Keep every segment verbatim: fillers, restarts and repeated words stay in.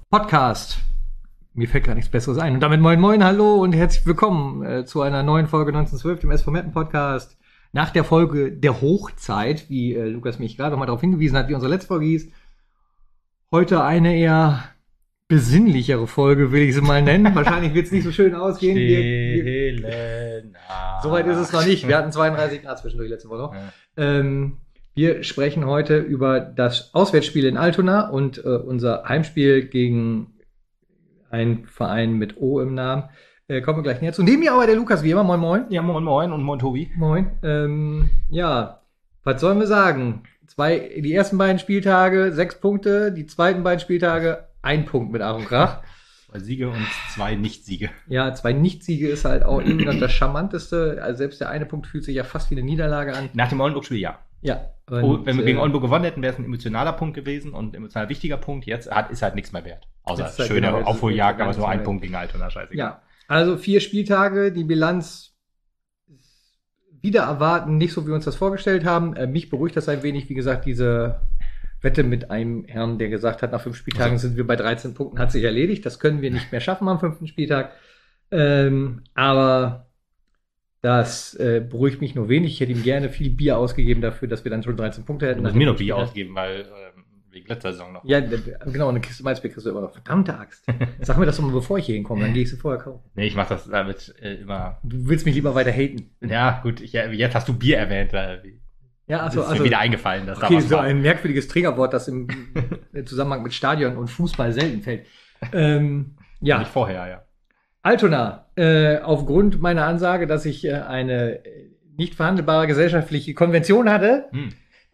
Podcast. Mir fällt gar nichts Besseres ein. Und damit moin moin, hallo und herzlich willkommen äh, zu einer neuen Folge neunzehnhundertzwölf, dem S V Meppen Podcast. Nach der Folge der Hochzeit, wie äh, Lukas mich gerade noch mal darauf hingewiesen hat, wie unsere letzte Folge hieß. Heute eine eher besinnlichere Folge, will ich sie mal nennen. Wahrscheinlich wird es nicht so schön ausgehen. Wir, wir, Soweit ist es noch nicht. Wir hatten zweiunddreißig Grad zwischendurch letzte Woche. Ja. Ähm, wir sprechen heute über das Auswärtsspiel in Altona und äh, unser Heimspiel gegen einen Verein mit O im Namen. Äh, kommen wir gleich näher zu. Neben mir aber der Lukas, wie immer. Moin, moin. Ja, moin, moin und moin, Tobi. Moin. Ähm, ja, was sollen wir sagen? Zwei, die ersten beiden Spieltage sechs Punkte, die zweiten beiden Spieltage ein Punkt mit Ach und Krach. Zwei Siege und zwei Nicht-Siege. Ja, zwei Nicht-Siege ist halt auch irgendwie noch das Charmanteste. Also selbst der eine Punkt fühlt sich ja fast wie eine Niederlage an. Nach dem Oldenburg-Spiel, ja. Ja. Und, oh, wenn wir gegen Oldenburg gewonnen hätten, wäre es ein emotionaler Punkt gewesen und ein emotional wichtiger Punkt. Jetzt hat, ist halt nichts mehr wert. Außer halt schöne genau, Aufholjagd, aber so ein Punkt gegen Altona, scheißegal. Ja, also vier Spieltage, die Bilanz wieder erwarten, nicht so, wie wir uns das vorgestellt haben. Äh, mich beruhigt das ein wenig, wie gesagt, diese Wette mit einem Herrn, der gesagt hat, nach fünf Spieltagen also. sind wir bei dreizehn Punkten, hat sich erledigt. Das können wir nicht mehr schaffen am fünften Spieltag. Ähm, aber das äh, beruhigt mich nur wenig. Ich hätte ihm gerne viel Bier ausgegeben dafür, dass wir dann schon dreizehn Punkte hätten. Du musst mir noch Bier ausgeben, weil ähm, wegen letzter Saison noch. Ja, genau, eine Kiste Malzbier kriegst du immer noch. Verdammte Axt. Sag mir das doch mal, bevor ich hier hinkomme, dann gehe ich sie vorher kaufen. Nee, ich mach das damit äh, immer. Du willst mich lieber weiter haten. Ja, gut, ich, jetzt hast du Bier erwähnt. Äh, ja, also, ist mir also wieder eingefallen, dass okay, da was so war. ein merkwürdiges Trägerwort, das im Zusammenhang mit Stadion und Fußball selten fällt. Ähm, ja. Nicht vorher, ja. Altona, äh, aufgrund meiner Ansage, dass ich äh, eine nicht verhandelbare gesellschaftliche Konvention hatte, hm.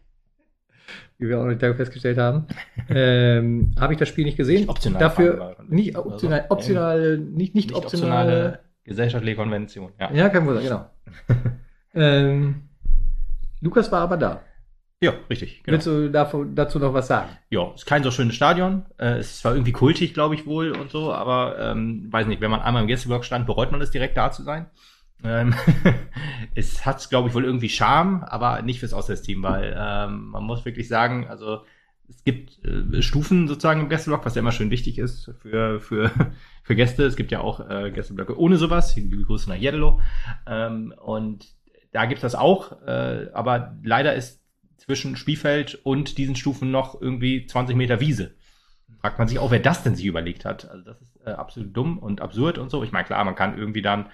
wie wir auch heute festgestellt haben, ähm, habe ich das Spiel nicht gesehen. Nicht optional. Dafür nicht optional, also, optional, nicht, nicht, nicht optionale, optionale gesellschaftliche Konvention. Ja, ja kann man sagen, genau. ähm, Lukas war aber da. Ja, richtig. Genau. Willst du davon, dazu noch was sagen? Ja, ist kein so schönes Stadion. Äh, es ist zwar irgendwie kultig, glaube ich wohl und so, aber ähm, weiß nicht, wenn man einmal im Gästeblock stand, bereut man es direkt da zu sein. Ähm, es hat, glaube ich, wohl irgendwie Charme, aber nicht fürs Auswärtsteam, weil ähm, man muss wirklich sagen, also es gibt äh, Stufen sozusagen im Gästeblock, was ja immer schön wichtig ist für für für Gäste. Es gibt ja auch äh, Gästeblöcke ohne sowas, die Grüße nach Jeddelo. Ähm, und da gibt es das auch, äh, aber leider ist zwischen Spielfeld und diesen Stufen noch irgendwie zwanzig Meter Wiese. Fragt man sich auch, wer das denn sich überlegt hat. Also das ist äh, absolut dumm und absurd und so. Ich meine, klar, man kann irgendwie dann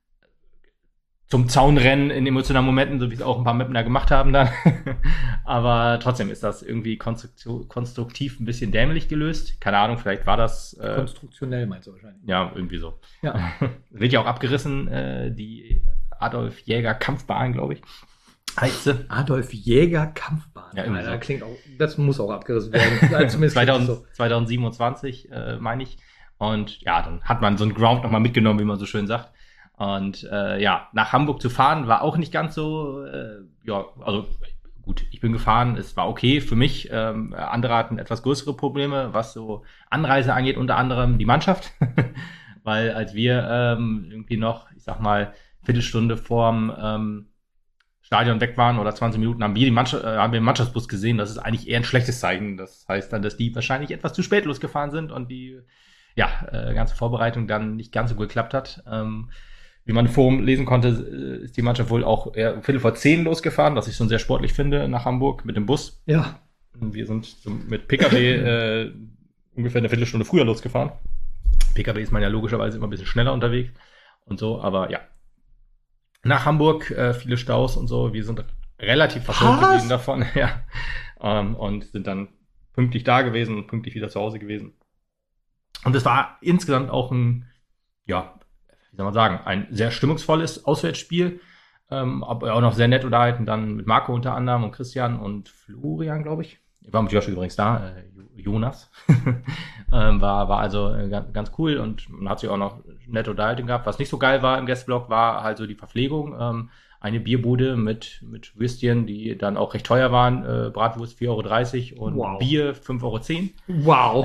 zum Zaun rennen in emotionalen Momenten, so wie es auch ein paar Mapner gemacht haben dann. Aber trotzdem ist das irgendwie konstruktiv, konstruktiv ein bisschen dämlich gelöst. Keine Ahnung, vielleicht war das... Äh, Konstruktionell meinst du wahrscheinlich. Ja, irgendwie so. Ja. Wird ja auch abgerissen, äh, die Adolf Jäger Kampfbahn, glaube ich. Heißt sie? Adolf Jäger Kampfbahn. Ja, irgendwie so. so. Klingt auch, das muss auch abgerissen werden. Zumindest zweitausend, so. zweitausendsiebenundzwanzig, äh, meine ich. Und ja, dann hat man so einen Ground nochmal mitgenommen, wie man so schön sagt. Und äh, ja, nach Hamburg zu fahren war auch nicht ganz so, äh, ja, also gut, ich bin gefahren, es war okay für mich. Ähm, andere hatten etwas größere Probleme, was so Anreise angeht, unter anderem die Mannschaft. Weil als wir ähm, irgendwie noch, ich sag mal, Viertelstunde vorm ähm, Stadion weg waren oder zwanzig Minuten, haben wir, die Mannschaft, äh, haben wir den Mannschaftsbus gesehen. Das ist eigentlich eher ein schlechtes Zeichen. Das heißt dann, dass die wahrscheinlich etwas zu spät losgefahren sind und die ja, äh, ganze Vorbereitung dann nicht ganz so gut geklappt hat. Ähm, wie man im Forum lesen konnte, ist die Mannschaft wohl auch eher um Viertel vor zehn losgefahren, was ich schon sehr sportlich finde, nach Hamburg mit dem Bus. Ja. Wir sind so mit P K W äh, ungefähr eine Viertelstunde früher losgefahren. P K W ist man ja logischerweise immer ein bisschen schneller unterwegs und so, aber ja. Nach Hamburg, äh, viele Staus und so, wir sind relativ verschont gewesen davon, ja. Ähm, und sind dann pünktlich da gewesen und pünktlich wieder zu Hause gewesen. Und es war insgesamt auch ein, ja, wie soll man sagen, ein sehr stimmungsvolles Auswärtsspiel. Ähm, aber auch noch sehr nett unterhalten, dann mit Marco unter anderem und Christian und Florian, glaube ich. Ich war mit Josh übrigens da, äh, Jonas. ähm, war, war also äh, ganz, ganz cool und man hat sich auch noch nette Unterhaltung gehabt. Was nicht so geil war im Gästeblock, war halt so die Verpflegung. Ähm, eine Bierbude mit, mit Würstchen, die dann auch recht teuer waren. Äh, Bratwurst vier Euro dreißig und wow. Bier fünf Euro zehn. Wow.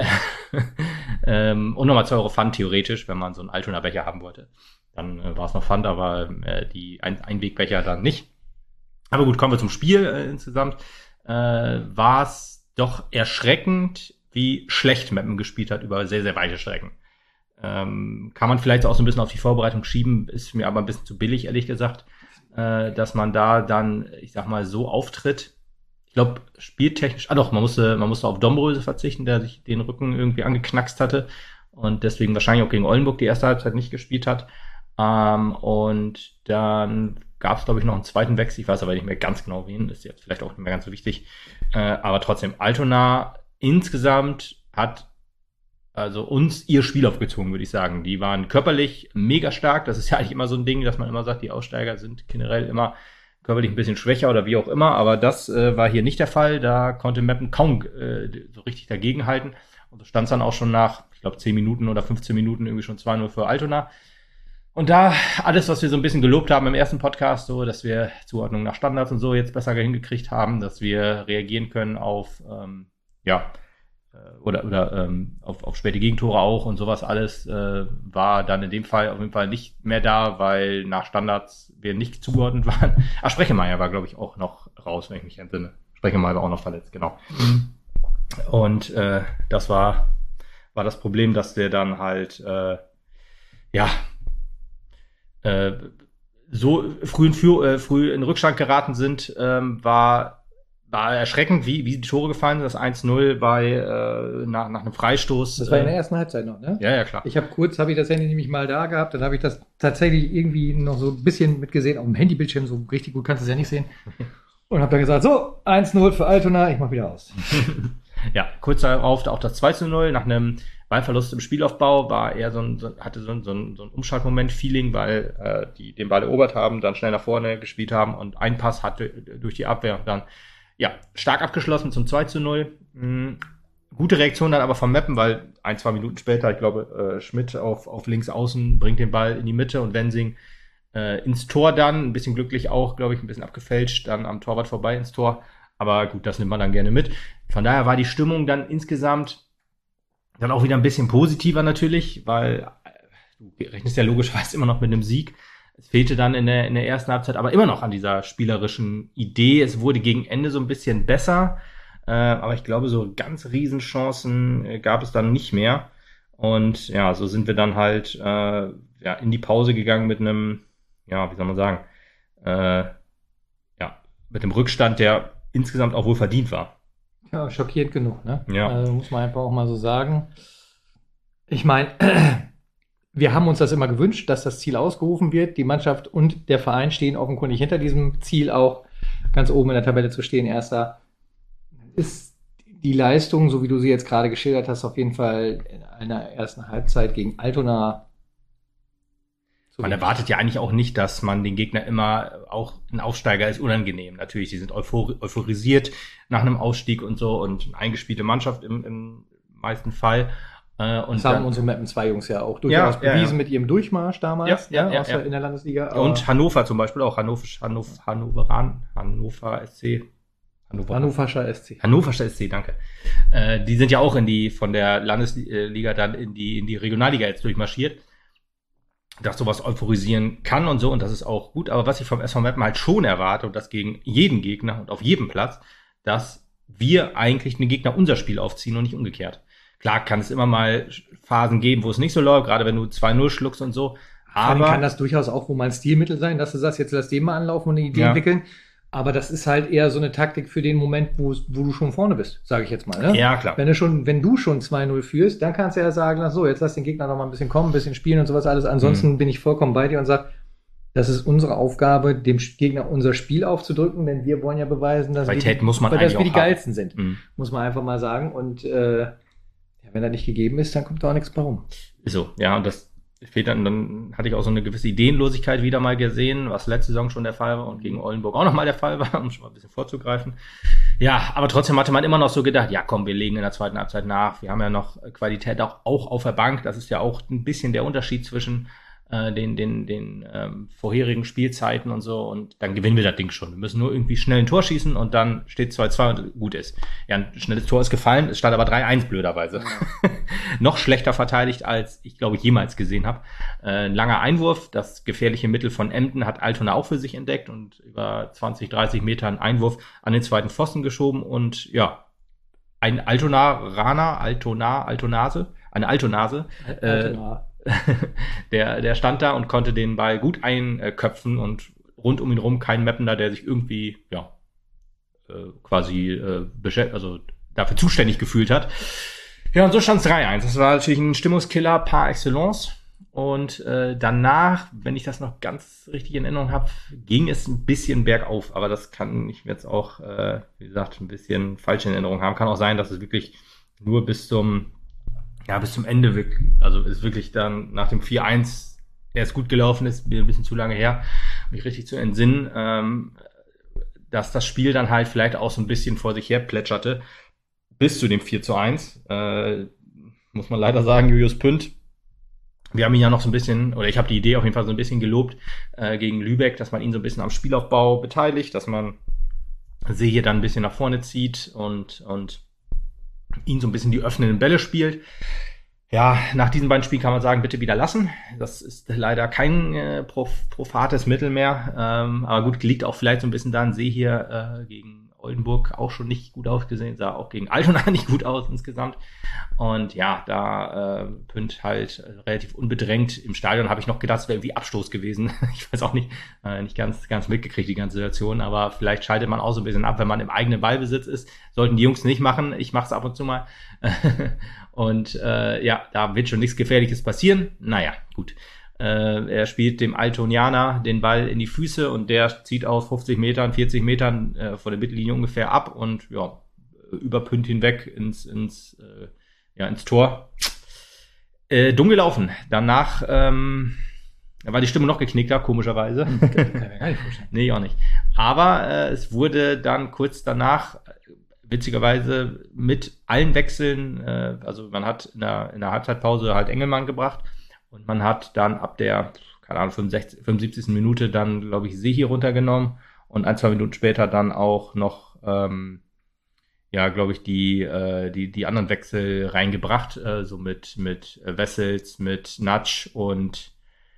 ähm, und nochmal zwei Euro Pfand theoretisch, wenn man so einen Altona Becher haben wollte. Dann äh, war es noch Pfand, aber äh, die Ein- Einwegbecher dann nicht. Aber gut, kommen wir zum Spiel äh, insgesamt. Äh, war es doch erschreckend, wie wie schlecht Meppen gespielt hat über sehr, sehr weite Strecken. Ähm, kann man vielleicht auch so ein bisschen auf die Vorbereitung schieben, ist mir aber ein bisschen zu billig, ehrlich gesagt, äh, dass man da dann, ich sag mal, so auftritt. Ich glaube, spieltechnisch, ah doch, man musste, man musste auf Dombröse verzichten, der sich den Rücken irgendwie angeknackst hatte und deswegen wahrscheinlich auch gegen Oldenburg die erste Halbzeit nicht gespielt hat. Ähm, und dann gab es, glaube ich, noch einen zweiten Wechsel, ich weiß aber nicht mehr ganz genau wen, ist jetzt vielleicht auch nicht mehr ganz so wichtig. Äh, aber trotzdem, Altona insgesamt hat also uns ihr Spiel aufgezogen, würde ich sagen. Die waren körperlich mega stark. Das ist ja eigentlich immer so ein Ding, dass man immer sagt, die Aussteiger sind generell immer körperlich ein bisschen schwächer oder wie auch immer. Aber das äh, war hier nicht der Fall. Da konnte Meppen kaum äh, so richtig dagegenhalten. Und so stand es dann auch schon nach, ich glaube, zehn Minuten oder fünfzehn Minuten irgendwie schon zwei null für Altona. Und da alles, was wir so ein bisschen gelobt haben im ersten Podcast, so, dass wir Zuordnung nach Standards und so jetzt besser hingekriegt haben, dass wir reagieren können auf, ähm, ja, oder oder ähm, auf, auf späte Gegentore auch und sowas alles äh, war dann in dem Fall auf jeden Fall nicht mehr da, weil nach Standards wir nicht zugeordnet waren. Ah, Sprechemeier war, glaube ich, auch noch raus, wenn ich mich entsinne. Sprechemeier war auch noch verletzt, genau. Mhm. Und äh, das war war das Problem, dass wir dann halt äh, ja äh, so früh in, Führ- äh, früh in Rückstand geraten sind, ähm, war War erschreckend, wie, wie die Tore gefallen sind. Das eins null bei äh, nach, nach einem Freistoß. Das war in der ersten Halbzeit noch, ne? Ja, ja, klar. Ich habe kurz, habe ich das Handy nämlich mal da gehabt, dann habe ich das tatsächlich irgendwie noch so ein bisschen mitgesehen, auf dem Handybildschirm, so richtig gut kannst du es ja nicht sehen. Und habe dann gesagt, so, eins null für Altona, ich mach wieder aus. Ja, kurz darauf auch das zwei zu null. Nach einem Ballverlust im Spielaufbau war er so ein, so, hatte so ein, so ein, so ein Umschaltmoment-Feeling, weil äh, die den Ball erobert haben, dann schnell nach vorne gespielt haben und ein Pass hatte durch die Abwehr und dann ja, stark abgeschlossen zum zwei zu null. Mhm. Gute Reaktion dann aber vom Meppen, weil ein, zwei Minuten später, ich glaube, äh, Schmidt auf, auf links außen bringt den Ball in die Mitte und Wensing äh, ins Tor dann. Ein bisschen glücklich auch, glaube ich, ein bisschen abgefälscht, dann am Torwart vorbei ins Tor. Aber gut, das nimmt man dann gerne mit. Von daher war die Stimmung dann insgesamt dann auch wieder ein bisschen positiver natürlich, weil äh, du rechnest ja logischerweise immer noch mit einem Sieg. Es fehlte dann in der, in der ersten Halbzeit aber immer noch an dieser spielerischen Idee. Es wurde gegen Ende so ein bisschen besser, äh, aber ich glaube, so ganz Riesenchancen äh, gab es dann nicht mehr. Und ja, so sind wir dann halt äh, ja, in die Pause gegangen mit einem, ja, wie soll man sagen, äh, ja, mit dem Rückstand, der insgesamt auch wohl verdient war. Ja, schockiert genug, ne? Ja. Also, muss man einfach auch mal so sagen. Ich meine, wir haben uns das immer gewünscht, dass das Ziel ausgerufen wird. Die Mannschaft und der Verein stehen offenkundig hinter diesem Ziel auch, ganz oben in der Tabelle zu stehen. Erster ist die Leistung, so wie du sie jetzt gerade geschildert hast, auf jeden Fall in einer ersten Halbzeit gegen Altona. Man erwartet ja eigentlich auch nicht, dass man den Gegner immer, auch ein Aufsteiger ist unangenehm. Natürlich, die sind euphor- euphorisiert nach einem Ausstieg und so und eine eingespielte Mannschaft im, im meisten Fall. Äh, und das haben dann, unsere Mappen zwei Jungs ja auch durchaus ja, bewiesen ja, ja. mit ihrem Durchmarsch damals, ja, ja, ja, aus ja. in der Landesliga. Aber und Hannover zum Beispiel auch, Hannover, Hannover, Hannoveran, Hannover S C. Hannover. Hannoverscher S C. Hannoverscher S C, danke. Äh, die sind ja auch in die, von der Landesliga dann in die, in die Regionalliga jetzt durchmarschiert, dass sowas euphorisieren kann und so, und das ist auch gut. Aber was ich vom S V Meppen halt schon erwarte, und das gegen jeden Gegner und auf jedem Platz, dass wir eigentlich den Gegner unser Spiel aufziehen und nicht umgekehrt. Klar kann es immer mal Phasen geben, wo es nicht so läuft, gerade wenn du zwei null schluckst und so. Aber kann das durchaus auch wohl mal ein Stilmittel sein, dass du sagst, jetzt lass den mal anlaufen und eine Idee ja. entwickeln. Aber das ist halt eher so eine Taktik für den Moment, wo, wo du schon vorne bist, sage ich jetzt mal. Ne? Ja, klar. Wenn du schon, wenn du schon zwei null führst, dann kannst du ja sagen, ach so, jetzt lass den Gegner noch mal ein bisschen kommen, ein bisschen spielen und sowas alles. Ansonsten mhm. bin ich vollkommen bei dir und sag, das ist unsere Aufgabe, dem Gegner unser Spiel aufzudrücken, denn wir wollen ja beweisen, dass wir die, muss man dass wir die haben. geilsten sind. Mhm. Muss man einfach mal sagen. Und äh, wenn er nicht gegeben ist, dann kommt da auch nichts bei rum. So, ja, und das fehlt dann, dann hatte ich auch so eine gewisse Ideenlosigkeit wieder mal gesehen, was letzte Saison schon der Fall war und gegen Oldenburg auch nochmal der Fall war, um schon mal ein bisschen vorzugreifen. Ja, aber trotzdem hatte man immer noch so gedacht, ja komm, wir legen in der zweiten Halbzeit nach, wir haben ja noch Qualität auch, auch auf der Bank, das ist ja auch ein bisschen der Unterschied zwischen äh, den, den, den ähm, vorherigen Spielzeiten und so, und dann gewinnen wir das Ding schon. Wir müssen nur irgendwie schnell ein Tor schießen und dann steht zwei zwei und gut ist. Ja, ein schnelles Tor ist gefallen, es stand aber drei eins blöderweise. Ja. Noch schlechter verteidigt, als ich glaube ich jemals gesehen habe. Äh, ein langer Einwurf, das gefährliche Mittel von Emden hat Altona auch für sich entdeckt und über zwanzig, dreißig Meter einen Einwurf an den zweiten Pfosten geschoben und ja, ein Altonaraner, Altonar, Altonase, eine Altonase, Altonar. äh, der, der stand da und konnte den Ball gut einköpfen und rund um ihn rum kein Mappener, der sich irgendwie, ja, äh, quasi, äh, beschä- also dafür zuständig gefühlt hat. Ja, und so stand es drei eins. Das war natürlich ein Stimmungskiller par excellence. Und äh, danach, wenn ich das noch ganz richtig in Erinnerung habe, ging es ein bisschen bergauf. Aber das kann ich jetzt auch, äh, wie gesagt, ein bisschen falsch in Erinnerung haben. Kann auch sein, dass es wirklich nur bis zum, ja, bis zum Ende wirklich, also ist wirklich dann nach dem vier eins erst gut gelaufen ist, mir ein bisschen zu lange her, mich richtig zu entsinnen, ähm, dass das Spiel dann halt vielleicht auch so ein bisschen vor sich her plätscherte. Bis zu dem vier zu eins, äh, muss man leider sagen, Julius Pünd. Wir haben ihn ja noch so ein bisschen, oder ich habe die Idee auf jeden Fall so ein bisschen gelobt äh, gegen Lübeck, dass man ihn so ein bisschen am Spielaufbau beteiligt, dass man sie hier dann ein bisschen nach vorne zieht und, und ihn so ein bisschen die öffnenden Bälle spielt. Ja, nach diesen beiden Spielen kann man sagen, bitte wieder lassen. Das ist leider kein äh, prof- profates Mittel mehr. Ähm, aber gut, liegt auch vielleicht so ein bisschen daran, sehe hier äh, gegen Oldenburg auch schon nicht gut ausgesehen, sah auch gegen Altona nicht gut aus insgesamt. Und ja, da äh, Pünd halt äh, relativ unbedrängt im Stadion, habe ich noch gedacht, es wäre irgendwie Abstoß gewesen. Ich weiß auch nicht, äh, nicht ganz, ganz mitgekriegt, die ganze Situation, aber vielleicht schaltet man auch so ein bisschen ab, wenn man im eigenen Ballbesitz ist. Sollten die Jungs nicht machen, ich mache es ab und zu mal. Und äh, ja, da wird schon nichts Gefährliches passieren. Naja, gut. Äh, er spielt dem Altonianer den Ball in die Füße und der zieht aus fünfzig Metern, vierzig Metern äh, von der Mittellinie ungefähr ab und ja, über Pünd hinweg ins, ins, äh, ja, ins Tor. Äh, dumm gelaufen. Danach ähm, war die Stimme noch geknickter, komischerweise. Kann ich mir gar nicht vorstellen. Nee, auch nicht. Aber äh, es wurde dann kurz danach witzigerweise mit allen Wechseln, äh, also man hat in der, in der Halbzeitpause halt Engelmann gebracht und man hat dann ab der, keine Ahnung, fünfundsechzig, fünfundsiebzigsten Minute dann, glaube ich, Sehi runtergenommen und ein, zwei Minuten später dann auch noch, ähm, ja, glaube ich, die, äh, die, die anderen Wechsel reingebracht, äh, so mit, mit Wessels, mit Natsch und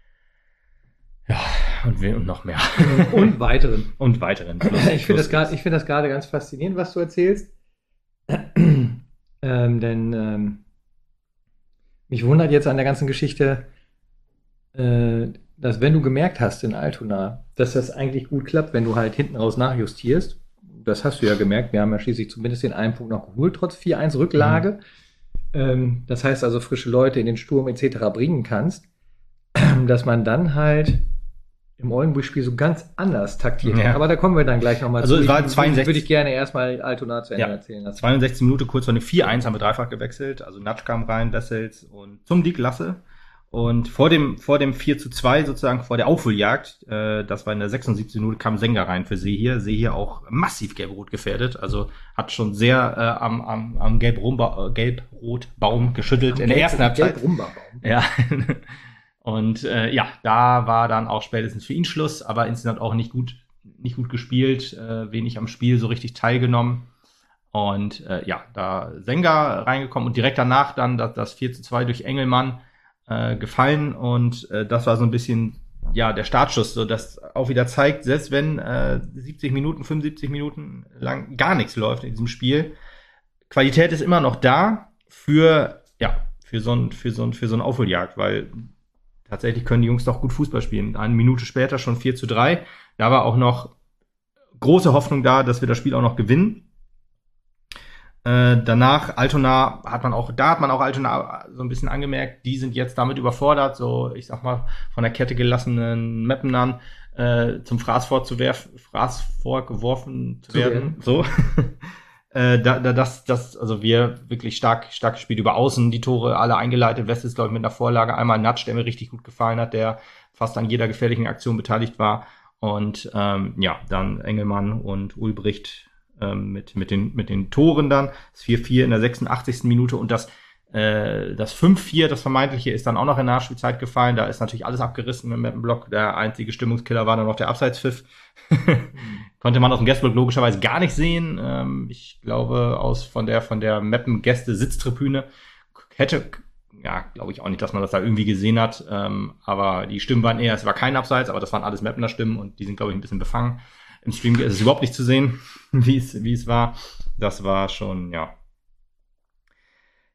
ja, und, und noch mehr. Und weiteren. Und weiteren. Ich finde das gerade, ich finde das gerade ganz faszinierend, was du erzählst. ähm, denn ähm, mich wundert jetzt an der ganzen Geschichte, äh, dass wenn du gemerkt hast in Altona, dass das eigentlich gut klappt, wenn du halt hinten raus nachjustierst, das hast du ja gemerkt, wir haben ja schließlich zumindest den einen Punkt noch geholt, trotz vier eins Rücklage. Mhm. Ähm, das heißt also, frische Leute in den Sturm et cetera bringen kannst, dass man dann halt im Oldenburg-Spiel so ganz anders taktiert. Ja. Aber da kommen wir dann gleich nochmal also zu. Es war ich, zweiundsechzig würde ich gerne erstmal Altona zu Ende ja. erzählen lassen. zweiundsechzig Minuten kurz vor dem vier eins haben wir dreifach gewechselt. Also Natsch kam rein, Wessels und zum Dick Lasse. Und vor dem, vor dem vier zu zwei sozusagen, vor der Aufholjagd, äh, das war in der sechsundsiebzigsten Minute, kam Sänger rein für Seehier. Seehier auch massiv gelb-rot gefährdet. Also hat schon sehr äh, am, am, am Gelb-Rot-Baum Gelb geschüttelt Am in der Gelb- ersten Halbzeit. Gelb-Rumba-Baum. Ja. Und äh, ja, da war dann auch spätestens für ihn Schluss, aber insgesamt auch nicht gut, nicht gut gespielt, äh, wenig am Spiel so richtig teilgenommen. Und äh, ja, da Senga reingekommen und direkt danach dann das, das vier zu zwei durch Engelmann äh, gefallen. Und äh, das war so ein bisschen ja der Startschuss, so dass auch wieder zeigt, selbst wenn äh, siebzig Minuten, fünfundsiebzig Minuten lang gar nichts läuft in diesem Spiel, Qualität ist immer noch da für ja für so ein für so ein für so eine Aufholjagd, weil tatsächlich können die Jungs doch gut Fußball spielen. Eine Minute später schon vier zu drei. Da war auch noch große Hoffnung da, dass wir das Spiel auch noch gewinnen. Äh, danach Altona hat man auch, da hat man auch Altona so ein bisschen angemerkt, die sind jetzt damit überfordert, so, ich sag mal, von der Kette gelassenen Mappenern äh, zum Fraß vorzuwerfen, Fraß vorgeworfen zu, zu werden. werden. So. Äh, da, da, das, das, also wir wirklich stark, stark gespielt über Außen, die Tore alle eingeleitet. West ist, glaube ich, mit einer Vorlage. Einmal Natsch, der mir richtig gut gefallen hat, der fast an jeder gefährlichen Aktion beteiligt war. Und ähm, ja, dann Engelmann und Ulbricht ähm, mit, mit, den, mit den Toren dann. Das vier vier in der sechsundachtzigsten Minute und das, äh, das fünf vier, das vermeintliche, ist dann auch noch in der Nachspielzeit gefallen. Da ist natürlich alles abgerissen im Mappenblock. Der einzige Stimmungskiller war dann noch der Abseitspfiff. Konnte man aus dem Gästeblock logischerweise gar nicht sehen. Ähm, ich glaube, aus von der von der Meppen-Gäste-Sitztribüne hätte, ja, glaube ich auch nicht, dass man das da irgendwie gesehen hat. Ähm, aber die Stimmen waren eher, es war kein Abseits, aber das waren alles Meppener Stimmen und die sind, glaube ich, ein bisschen befangen. Im Stream ist es überhaupt nicht zu sehen, wie es wie es war. Das war schon, ja,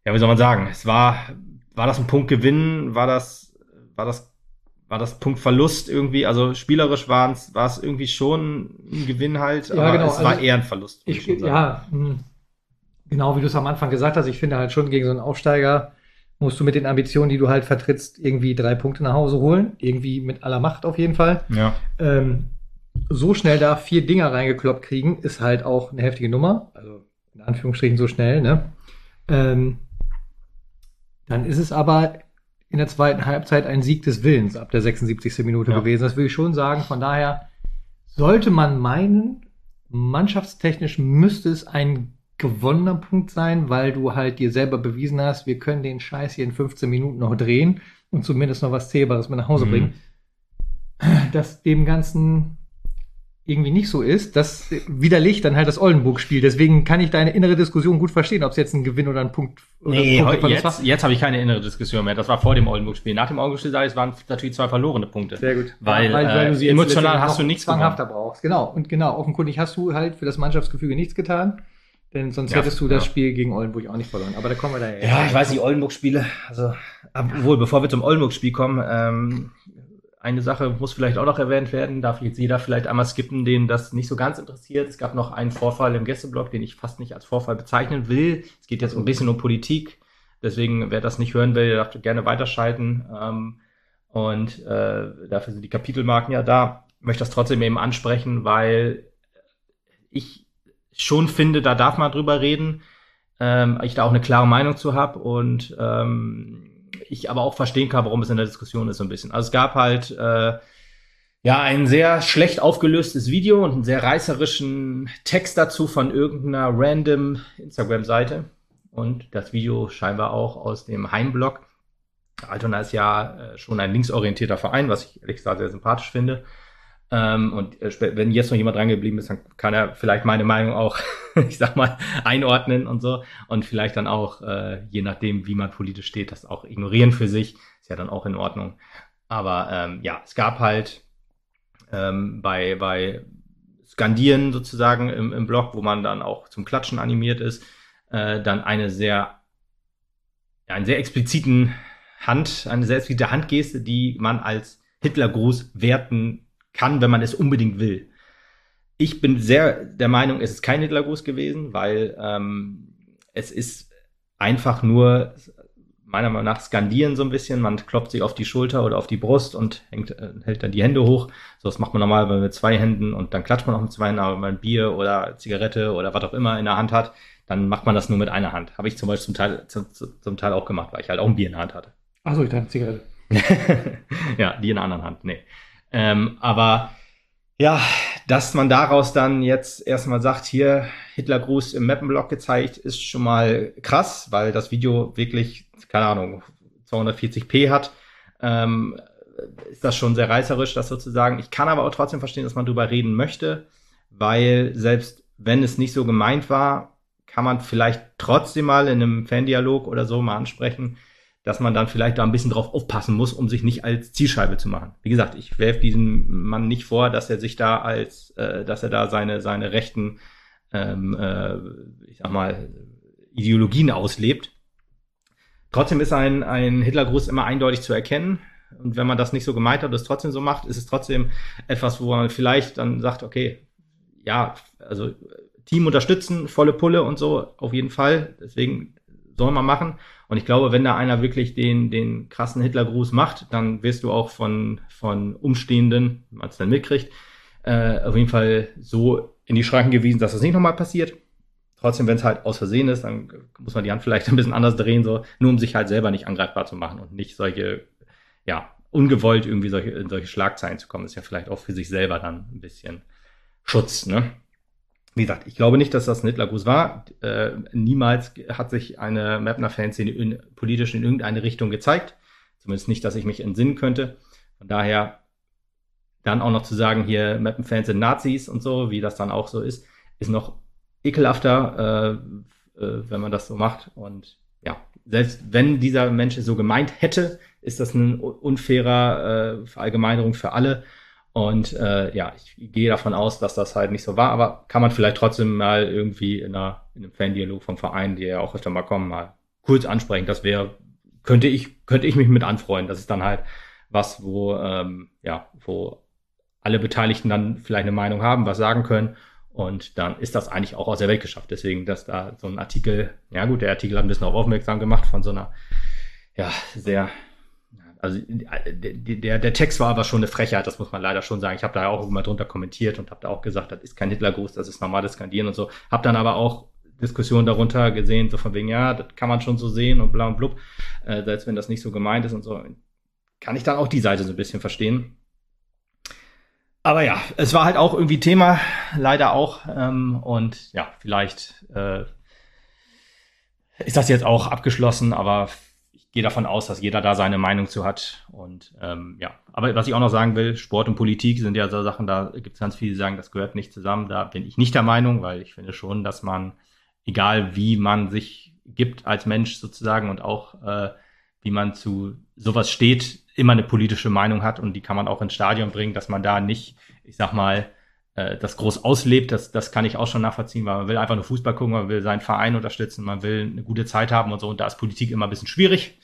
ja, wie soll man sagen, es war, war das ein Punktgewinn, war das, war das, war das Punktverlust irgendwie, also spielerisch war es, war es irgendwie schon ein Gewinn halt, Ja, aber genau, es war also eher ein Verlust. würde Ich, schon sagen. ja, mh, genau wie du es am Anfang gesagt hast, ich finde halt schon gegen so einen Aufsteiger musst du mit den Ambitionen, die du halt vertrittst, irgendwie drei Punkte nach Hause holen. Irgendwie mit aller Macht auf jeden Fall. Ja. Ähm, so schnell da vier Dinger reingekloppt kriegen, ist halt auch eine heftige Nummer. Also in Anführungsstrichen so schnell, ne? Ähm, dann ist es aber in der zweiten Halbzeit ein Sieg des Willens ab der sechsundsiebzigsten Minute Ja. gewesen. Das will ich schon sagen. Von daher sollte man meinen, mannschaftstechnisch müsste es ein gewonnener Punkt sein, weil du halt dir selber bewiesen hast, wir können den Scheiß hier in fünfzehn Minuten noch drehen und zumindest noch was Zählbares mit nach Hause Mhm. bringen. Dass dem Ganzen irgendwie nicht so ist, das widerlegt dann halt das Oldenburg-Spiel. Deswegen kann ich deine innere Diskussion gut verstehen, ob es jetzt ein Gewinn oder ein Punkt oder Nee, ein heu- Punkteverlust jetzt, war. jetzt habe ich keine innere Diskussion mehr. Das war vor dem Oldenburg-Spiel. Nach dem Oldenburg-Spiel sage ich, es waren natürlich zwei verlorene Punkte. Sehr gut. Weil, Ja, äh, sie jetzt emotional letztendlich hast du noch nichts zwanghafter brauchst. Genau. Und genau, offenkundig hast du halt für das Mannschaftsgefüge nichts getan. Denn sonst Ja, hättest du das ja. Spiel gegen Oldenburg auch nicht verloren. Aber da kommen wir da Ja, ich weiß nicht, Oldenburg-Spiele, also, obwohl, bevor wir zum Oldenburg-Spiel kommen, ähm, eine Sache muss vielleicht auch noch erwähnt werden, darf jetzt jeder vielleicht einmal skippen, den das nicht so ganz interessiert. Es gab noch einen Vorfall im Gästeblock, den ich fast nicht als Vorfall bezeichnen will. Es geht jetzt ein bisschen um Politik, deswegen, wer das nicht hören will, der darf gerne weiterschalten. Ähm, und äh, dafür sind die Kapitelmarken ja da. Ich möchte das trotzdem eben ansprechen, weil ich schon finde, da darf man drüber reden. Ähm, ich da auch eine klare Meinung zu habe und ähm, ich aber auch verstehen kann, warum es in der Diskussion ist so ein bisschen. Also es gab halt äh, ja ein sehr schlecht aufgelöstes Video und einen sehr reißerischen Text dazu von irgendeiner random Instagram-Seite und das Video scheinbar auch aus dem Heimblog. Altona ist ja äh, schon ein linksorientierter Verein, was ich ehrlich gesagt sehr sympathisch finde. Ähm, und äh, wenn jetzt noch jemand drangeblieben ist, dann kann er vielleicht meine Meinung auch, ich sag mal, einordnen und so. Und vielleicht dann auch, äh, je nachdem, wie man politisch steht, das auch ignorieren für sich. Ist ja dann auch in Ordnung. Aber ähm, ja, es gab halt ähm, bei, bei Skandieren sozusagen im, im Blog, wo man dann auch zum Klatschen animiert ist, äh, dann eine sehr, ja, einen sehr expliziten Hand, eine sehr explizite Handgeste, die man als Hitlergruß werten kann, wenn man es unbedingt will. Ich bin sehr der Meinung, es ist kein Hitlergruß gewesen, weil ähm, es ist einfach nur meiner Meinung nach Skandieren so ein bisschen. Man klopft sich auf die Schulter oder auf die Brust und hängt, äh, hält dann die Hände hoch. So, das macht man normalerweise mit zwei Händen und dann klatscht man auch mit zwei Händen, aber wenn man Bier oder Zigarette oder was auch immer in der Hand hat, dann macht man das nur mit einer Hand. Habe ich zum Beispiel zum Teil, zum, zum Teil auch gemacht, weil ich halt auch ein Bier in der Hand hatte. Achso, ich dachte Zigarette. Ja, die in der anderen Hand, nee. Ähm, aber ja, dass man daraus dann jetzt erstmal sagt, hier Hitlergruß im Mappenblock gezeigt, ist schon mal krass, weil das Video wirklich, keine Ahnung, zweihundertvierzig p hat. Ähm, ist das schon sehr reißerisch, das sozusagen. Ich kann aber auch trotzdem verstehen, dass man drüber reden möchte, weil selbst wenn es nicht so gemeint war, kann man vielleicht trotzdem mal in einem Fandialog oder so mal ansprechen, dass man dann vielleicht da ein bisschen drauf aufpassen muss, um sich nicht als Zielscheibe zu machen. Wie gesagt, ich werfe diesem Mann nicht vor, dass er sich da als, äh, dass er da seine seine rechten, ähm, äh, ich sag mal, Ideologien auslebt. Trotzdem ist ein ein Hitlergruß immer eindeutig zu erkennen. Und wenn man das nicht so gemeint hat und es trotzdem so macht, ist es trotzdem etwas, wo man vielleicht dann sagt, okay, ja, also Team unterstützen, volle Pulle und so, auf jeden Fall. Deswegen soll man machen. Und ich glaube, wenn da einer wirklich den, den krassen Hitlergruß macht, dann wirst du auch von, von Umstehenden, wenn man es dann mitkriegt, äh, auf jeden Fall so in die Schranken gewiesen, dass das nicht nochmal passiert. Trotzdem, wenn es halt aus Versehen ist, dann muss man die Hand vielleicht ein bisschen anders drehen, so, nur um sich halt selber nicht angreifbar zu machen und nicht solche, ja, ungewollt irgendwie solche, in solche Schlagzeilen zu kommen. Ist ja vielleicht auch für sich selber dann ein bisschen Schutz, ne? Wie gesagt, ich glaube nicht, dass das ein Hitlergruß war. Äh, niemals hat sich eine Mapner-Fanszene in, politisch in irgendeine Richtung gezeigt. Zumindest nicht, dass ich mich entsinnen könnte. Von daher dann auch noch zu sagen, hier Mappen-Fans sind Nazis und so, wie das dann auch so ist, ist noch ekelhafter, äh, äh, wenn man das so macht. Und ja, selbst wenn dieser Mensch es so gemeint hätte, ist das eine unfaire äh, Verallgemeinerung für alle. Und äh, ja, ich gehe davon aus, dass das halt nicht so war, aber kann man vielleicht trotzdem mal irgendwie in, einer, in einem Fandialog vom Verein, die ja auch öfter mal kommen, mal kurz ansprechen. Das wäre, könnte ich, könnte ich mich mit anfreuen. Das ist dann halt was, wo, ähm, ja, wo alle Beteiligten dann vielleicht eine Meinung haben, was sagen können. Und dann ist das eigentlich auch aus der Welt geschafft. Deswegen, dass da so ein Artikel, ja gut, der Artikel hat ein bisschen auch aufmerksam gemacht von so einer, ja, sehr, also der, der Text war aber schon eine Frechheit, das muss man leider schon sagen. Ich habe da auch immer drunter kommentiert und habe da auch gesagt, das ist kein Hitlergruß, das ist normales Skandieren und so. Habe dann aber auch Diskussionen darunter gesehen, so von wegen, ja, das kann man schon so sehen und bla und blub, äh, selbst wenn das nicht so gemeint ist und so. Kann ich dann auch die Seite so ein bisschen verstehen. Aber ja, es war halt auch irgendwie Thema, leider auch. Ähm, und ja, vielleicht äh, ist das jetzt auch abgeschlossen, aber ich gehe davon aus, dass jeder da seine Meinung zu hat. Und ähm, ja, aber was ich auch noch sagen will, Sport und Politik sind ja so Sachen, da gibt es ganz viele, die sagen, das gehört nicht zusammen. Da bin ich nicht der Meinung, weil ich finde schon, dass man, egal wie man sich gibt als Mensch sozusagen und auch äh, wie man zu sowas steht, immer eine politische Meinung hat und die kann man auch ins Stadion bringen, dass man da nicht, ich sag mal, äh, das groß auslebt, das, das kann ich auch schon nachvollziehen, weil man will einfach nur Fußball gucken, man will seinen Verein unterstützen, man will eine gute Zeit haben und so und da ist Politik immer ein bisschen schwierig,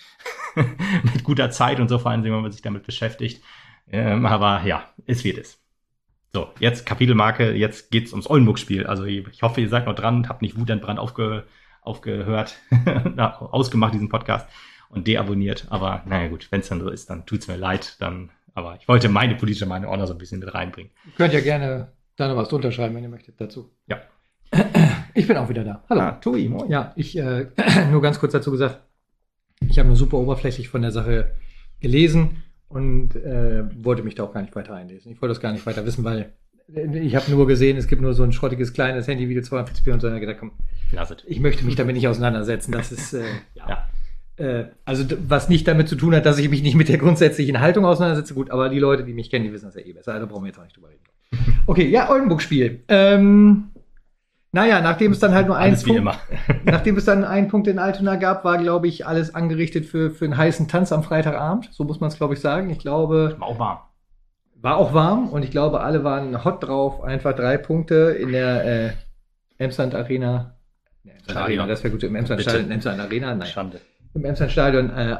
mit guter Zeit und so, vor allem, wenn man sich damit beschäftigt, ähm, aber ja, es wird es. So, jetzt Kapitelmarke, jetzt geht's ums Oldenburg-Spiel, also ich hoffe, ihr seid noch dran, habt nicht wutentbrannt aufge, aufgehört, ausgemacht diesen Podcast und deabonniert, aber naja gut, wenn es dann so ist, dann tut's mir leid, dann, aber ich wollte meine politische Meinung auch noch so ein bisschen mit reinbringen. Ihr könnt ja gerne da noch was drunter schreiben, wenn ihr möchtet, dazu. Ja. Ich bin auch wieder da. Hallo. Ah, Tui, moin. Ja, ich, äh, nur ganz kurz dazu gesagt, ich habe nur super oberflächlich von der Sache gelesen und äh, wollte mich da auch gar nicht weiter einlesen. Ich wollte das gar nicht weiter wissen, weil ich habe nur gesehen, es gibt nur so ein schrottiges kleines Handyvideo, zweiundvierzig p und so, und dann gedacht, komm, Lass es. ich möchte mich damit nicht auseinandersetzen. Das ist, äh, ja. Ja. Also was nicht damit zu tun hat, dass ich mich nicht mit der grundsätzlichen Haltung auseinandersetze, gut, aber die Leute, die mich kennen, die wissen das ja eh besser, also brauchen wir jetzt auch nicht drüber reden. Okay, ja, Oldenburg-Spiel. Ähm, naja, nachdem es dann halt nur einen Alles wie Punkt, immer. nachdem es dann einen Punkt in Altona gab, war, glaube ich, alles angerichtet für, für einen heißen Tanz am Freitagabend, so muss man es, glaube ich, sagen. Ich glaube, War auch warm. war auch warm und ich glaube, alle waren hot drauf, einfach drei Punkte in der äh, Emsland Arena. Nee, Emsland Arena, das wäre gut, im Emsland Stadion, Emsland Arena, nein. Schande. Im Emsland-Stadion äh,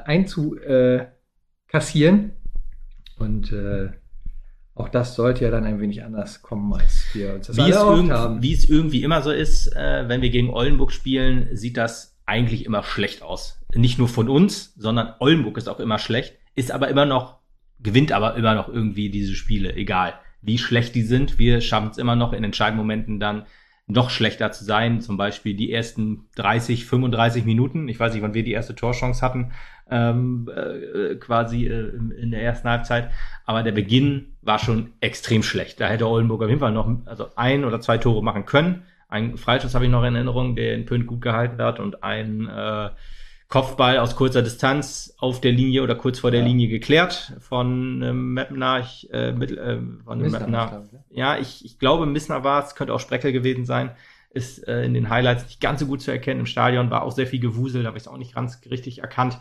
einzukassieren. Und äh, auch das sollte ja dann ein wenig anders kommen, als wir uns das Wie alle es, erhofft irgend, haben. wie es irgendwie immer so ist, äh, wenn wir gegen Oldenburg spielen, sieht das eigentlich immer schlecht aus. Nicht nur von uns, sondern Oldenburg ist auch immer schlecht, ist aber immer noch, gewinnt aber immer noch irgendwie diese Spiele, egal wie schlecht die sind. Wir schaffen es immer noch in entscheidenden Momenten dann noch schlechter zu sein, zum Beispiel die ersten dreißig, fünfunddreißig Minuten. Ich weiß nicht, wann wir die erste Torchance hatten, ähm, äh, quasi äh, in der ersten Halbzeit. Aber der Beginn war schon extrem schlecht. Da hätte Oldenburg auf jeden Fall noch also ein oder zwei Tore machen können. Ein Freischuss habe ich noch in Erinnerung, der in Pönt gut gehalten hat und ein äh, Kopfball aus kurzer Distanz auf der Linie oder kurz vor der Ja. Linie geklärt von ähm, Meppener. Ich, äh, mit, äh, von Missner Meppener. war's, glaub ich, ne? Ja, ich, ich glaube, Missner war es, könnte auch Spreckel gewesen sein. Ist äh, in den Highlights nicht ganz so gut zu erkennen. Im Stadion war auch sehr viel Gewusel, da habe ich es auch nicht ganz richtig erkannt.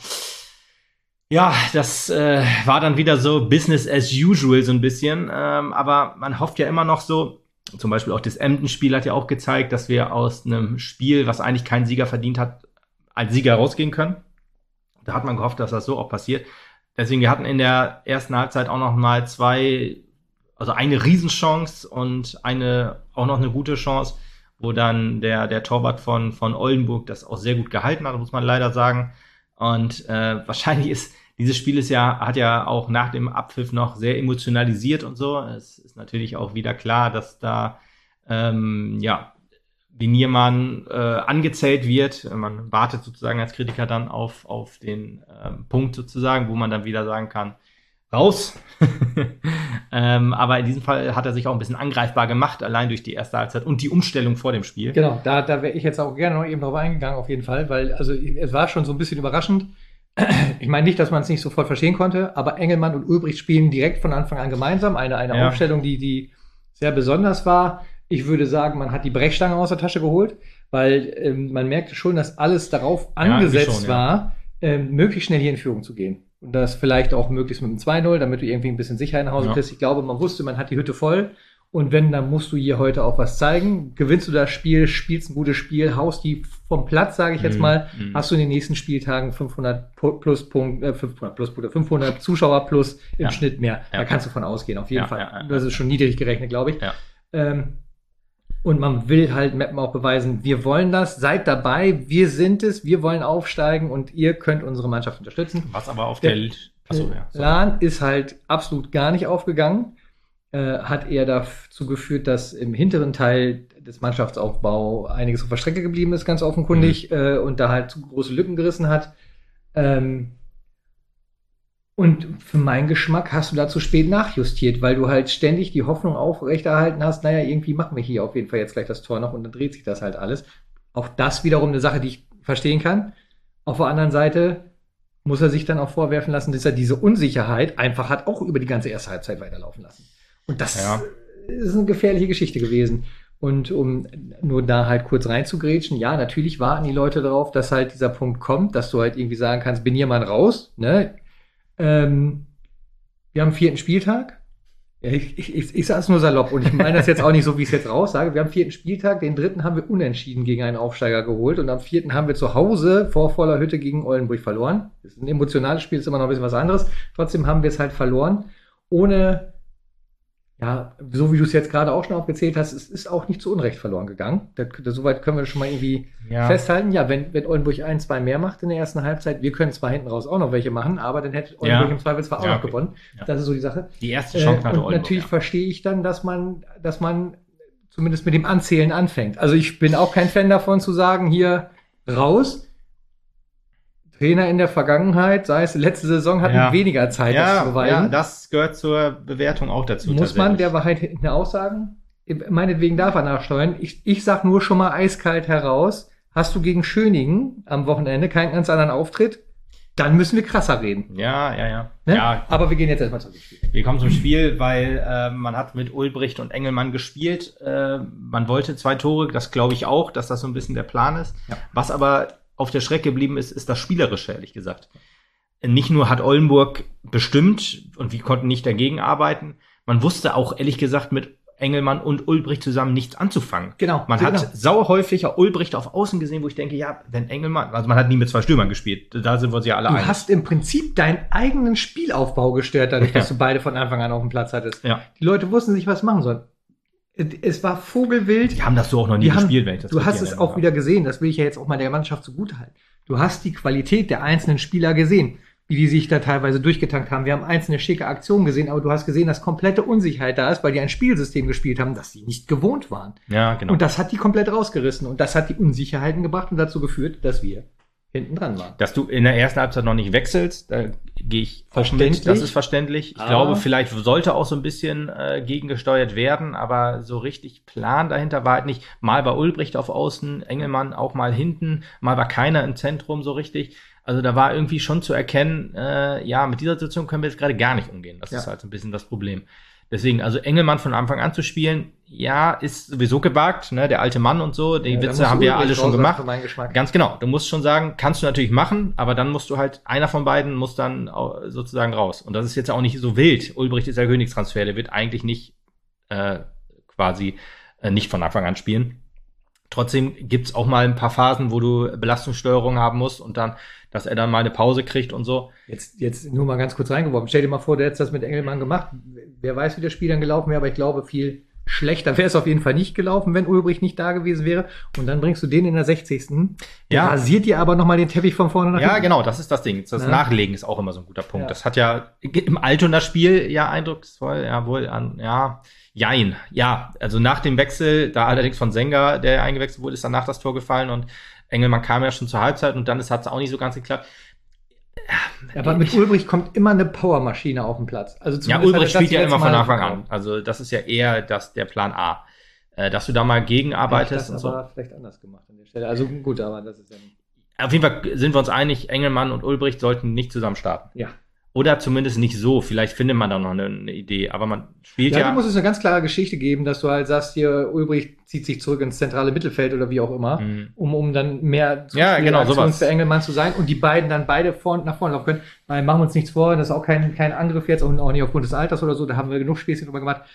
Ja, das äh, war dann wieder so Business as usual so ein bisschen. Ähm, aber man hofft ja immer noch so, zum Beispiel auch das Emden-Spiel hat ja auch gezeigt, dass wir aus einem Spiel, was eigentlich keinen Sieger verdient hat, als Sieger rausgehen können. Da hat man gehofft, dass das so auch passiert. Deswegen, wir hatten in der ersten Halbzeit auch noch mal zwei, also eine Riesenchance und eine auch noch eine gute Chance, wo dann der der Torwart von von Oldenburg das auch sehr gut gehalten hat, muss man leider sagen. Und äh, wahrscheinlich ist dieses Spiel ist ja hat ja auch nach dem Abpfiff noch sehr emotionalisiert und so. Es ist natürlich auch wieder klar, dass da ähm, ja wie Niermann äh, angezählt wird. Man wartet sozusagen als Kritiker dann auf, auf den ähm, Punkt sozusagen, wo man dann wieder sagen kann, raus. ähm, aber in diesem Fall hat er sich auch ein bisschen angreifbar gemacht, allein durch die erste Halbzeit und die Umstellung vor dem Spiel. Genau, da, da wäre ich jetzt auch gerne noch eben drauf eingegangen, auf jeden Fall, weil also es war schon so ein bisschen überraschend. Ich meine nicht, dass man es nicht sofort verstehen konnte, aber Engelmann und Ulbricht spielen direkt von Anfang an gemeinsam. Eine, eine Ja. Aufstellung, die, die sehr besonders war. Ich würde sagen, man hat die Brechstange aus der Tasche geholt, weil ähm, man merkte schon, dass alles darauf angesetzt irgendwie schon, ja. war, ähm, möglichst schnell hier in Führung zu gehen. Und das vielleicht auch möglichst mit einem zwei null, damit du irgendwie ein bisschen Sicherheit nach Hause Ja. kriegst. Ich glaube, man wusste, man hat die Hütte voll Und wenn, dann musst du hier heute auch was zeigen. Gewinnst du das Spiel, spielst ein gutes Spiel, haust die vom Platz, sage ich jetzt Mhm. mal, Mhm. hast du in den nächsten Spieltagen fünfhundert pu- plus Punkt, äh, fünfhundert plus Punkte, fünfhundert Zuschauer plus im Ja. Schnitt mehr. Ja. Da kannst du von ausgehen, auf jeden Ja, Fall. ja, ja, das ist schon niedrig gerechnet, glaube ich. Ja. Ähm, und man will halt Mappen auch beweisen, wir wollen das, seid dabei, wir sind es, wir wollen aufsteigen und ihr könnt unsere Mannschaft unterstützen. Was aber auf Der- der, der Achso, ja. sorry. Plan ist halt absolut gar nicht aufgegangen. Äh, hat eher dazu geführt, dass im hinteren Teil des Mannschaftsaufbau einiges auf der Strecke geblieben ist, ganz offenkundig, Mhm. äh, und da halt zu große Lücken gerissen hat. Ähm, und für meinen Geschmack hast du da zu spät nachjustiert, weil du halt ständig die Hoffnung aufrechterhalten hast, naja, irgendwie machen wir hier auf jeden Fall jetzt gleich das Tor noch und dann dreht sich das halt alles. Auch das wiederum eine Sache, die ich verstehen kann. Auf der anderen Seite muss er sich dann auch vorwerfen lassen, dass er diese Unsicherheit einfach hat auch über die ganze erste Halbzeit weiterlaufen lassen. Und das Ja. ist eine gefährliche Geschichte gewesen. Und um nur da halt kurz reinzugrätschen, ja, natürlich warten die Leute darauf, dass halt dieser Punkt kommt, dass du halt irgendwie sagen kannst, bin hier mal raus, ne? Ähm, wir haben vierten Spieltag. Ja, ich, ich, ich, ich sage es nur salopp und ich meine das jetzt auch nicht so, wie ich es jetzt raussage. Wir haben vierten Spieltag, den dritten haben wir unentschieden gegen einen Aufsteiger geholt und am vierten haben wir zu Hause vor voller Hütte gegen Oldenburg verloren. Das ist ein emotionales Spiel, ist immer noch ein bisschen was anderes. Trotzdem haben wir es halt verloren, ohne, ja, so wie du es jetzt gerade auch schon aufgezählt hast, es ist auch nicht zu Unrecht verloren gegangen. Da, da, soweit können wir schon mal irgendwie Ja. festhalten. Ja, wenn, wenn Oldenburg ein, zwei mehr macht in der ersten Halbzeit, wir können zwar hinten raus auch noch welche machen, aber dann hätte Oldenburg Ja. im Zweifelsfall auch Ja, noch okay. gewonnen. Ja. Das ist so die Sache. Die erste Äh, Chance hatte und Oldenburg. natürlich ja. verstehe ich dann, dass man, dass man zumindest mit dem Anzählen anfängt. Also ich bin auch kein Fan davon zu sagen, hier raus. Trainer in der Vergangenheit, sei es letzte Saison, hatten Ja. weniger Zeit, das zu Ja, beweisen. ja, das gehört zur Bewertung auch dazu. Muss man der tatsächlich. Wahrheit hinten aussagen? Meinetwegen darf er nachsteuern. Ich, ich sag nur schon mal eiskalt heraus, hast du gegen Schöningen am Wochenende keinen ganz anderen Auftritt, dann müssen wir krasser reden. Ja, ja, ja. Ne? Ja, Aber wir gehen jetzt erstmal zum Spiel. wir kommen zum Spiel, weil äh, man hat mit Ulbricht und Engelmann gespielt. Äh, man wollte zwei Tore, das glaube ich auch, dass das so ein bisschen der Plan ist. Ja. Was aber auf der Strecke geblieben ist, ist das Spielerische, ehrlich gesagt. Nicht nur hat Oldenburg bestimmt und wir konnten nicht dagegen arbeiten, man wusste auch, ehrlich gesagt, mit Engelmann und Ulbricht zusammen nichts anzufangen. Genau. Man genau. hat sau häufig auch Ulbricht auf Außen gesehen, wo ich denke, ja, wenn Engelmann, also man hat nie mit zwei Stürmern gespielt, da sind wir uns ja alle Du einig. hast im Prinzip deinen eigenen Spielaufbau gestört, dadurch, Ja. dass du beide von Anfang an auf dem Platz hattest. Ja. Die Leute wussten nicht, was machen sollen. Es war vogelwild. Die haben das so auch noch nie Die haben- gespielt, wenn ich das Du richtig hast es erinnere. auch wieder gesehen, das will ich ja jetzt auch mal der Mannschaft zugutehalten. Du hast die Qualität der einzelnen Spieler gesehen, wie die sich da teilweise durchgetankt haben. Wir haben einzelne schicke Aktionen gesehen, aber du hast gesehen, dass komplette Unsicherheit da ist, weil die ein Spielsystem gespielt haben, das sie nicht gewohnt waren. Ja, genau. Und das hat die komplett rausgerissen und das hat die Unsicherheiten gebracht und dazu geführt, dass wir hinten dran waren. Dass du in der ersten Halbzeit noch nicht wechselst, da gehe ich auch Verständlich. mit. Das ist verständlich. Ich Aber- glaube, vielleicht sollte auch so ein bisschen äh, gegengesteuert werden, aber so richtig Plan dahinter war halt nicht. Mal war Ulbricht auf Außen, Engelmann auch mal hinten, mal war keiner im Zentrum so richtig. Also da war irgendwie schon zu erkennen, äh, ja, mit dieser Situation können wir jetzt gerade gar nicht umgehen. Das Ja. ist halt so ein bisschen das Problem. Deswegen, also Engelmann von Anfang an zu spielen, ja, ist sowieso gewagt, ne, der alte Mann und so, die Ja, da Witze muss haben wir ja Ulbricht alle schon raus, gemacht. für meinen Geschmack. Ganz genau. Du musst schon sagen, kannst du natürlich machen, aber dann musst du halt, einer von beiden muss dann au- sozusagen raus. Und das ist jetzt auch nicht so wild. Ulbricht ist ja Königstransfer, der wird eigentlich nicht äh, quasi äh, nicht von Anfang an spielen. Trotzdem gibt's auch mal ein paar Phasen, wo du Belastungssteuerung haben musst und dann, dass er dann mal eine Pause kriegt und so. Jetzt, jetzt nur mal ganz kurz reingeworfen. Stell dir mal vor, du hättest das mit Engelmann gemacht. Wer weiß, wie das Spiel dann gelaufen wäre, aber ich glaube, viel schlechter wäre es auf jeden Fall nicht gelaufen, wenn Ulbricht nicht da gewesen wäre. Und dann bringst du den in der sechzigsten Der Ja. rasiert dir aber nochmal den Teppich von vorne nach Ja, hinten. genau, das ist das Ding. Das Ja. Nachlegen ist auch immer so ein guter Punkt. Ja. Das hat ja im Altonaer Spiel ja eindrucksvoll, ja wohl, an, ja, jein. Ja, also nach dem Wechsel, da allerdings von Senga, der eingewechselt wurde, ist danach das Tor gefallen und Engelmann kam ja schon zur Halbzeit und dann hat es auch nicht so ganz geklappt. Aber mit Ulbricht kommt immer eine Powermaschine auf den Platz. Also Ja, zumindest Ulbricht hat er das spielt ja die immer letzten von Mal Anfang bekommen. an. Also das ist ja eher das, der Plan A. Äh, dass du da mal Hätte ich gegenarbeitest das und so. aber vielleicht anders gemacht an der Stelle. Also gut, aber das ist ja nicht. Auf jeden Fall sind wir uns einig, Engelmann und Ulbricht sollten nicht zusammen starten. Ja. Oder zumindest nicht so. Vielleicht findet man da noch eine, eine Idee. Aber man spielt Ja, ja. du musst es eine ganz klare Geschichte geben, dass du halt sagst, hier, Ulbricht zieht sich zurück ins zentrale Mittelfeld oder wie auch immer, Mhm. um, um dann mehr Ja, genau, Aktions sowas. für Engelmann zu sein und die beiden dann beide vorn, nach vorne laufen können. Weil machen wir uns nichts vor, das ist auch kein, kein Angriff jetzt und auch nicht aufgrund des Alters oder so, da haben wir genug Späßchen drüber gemacht.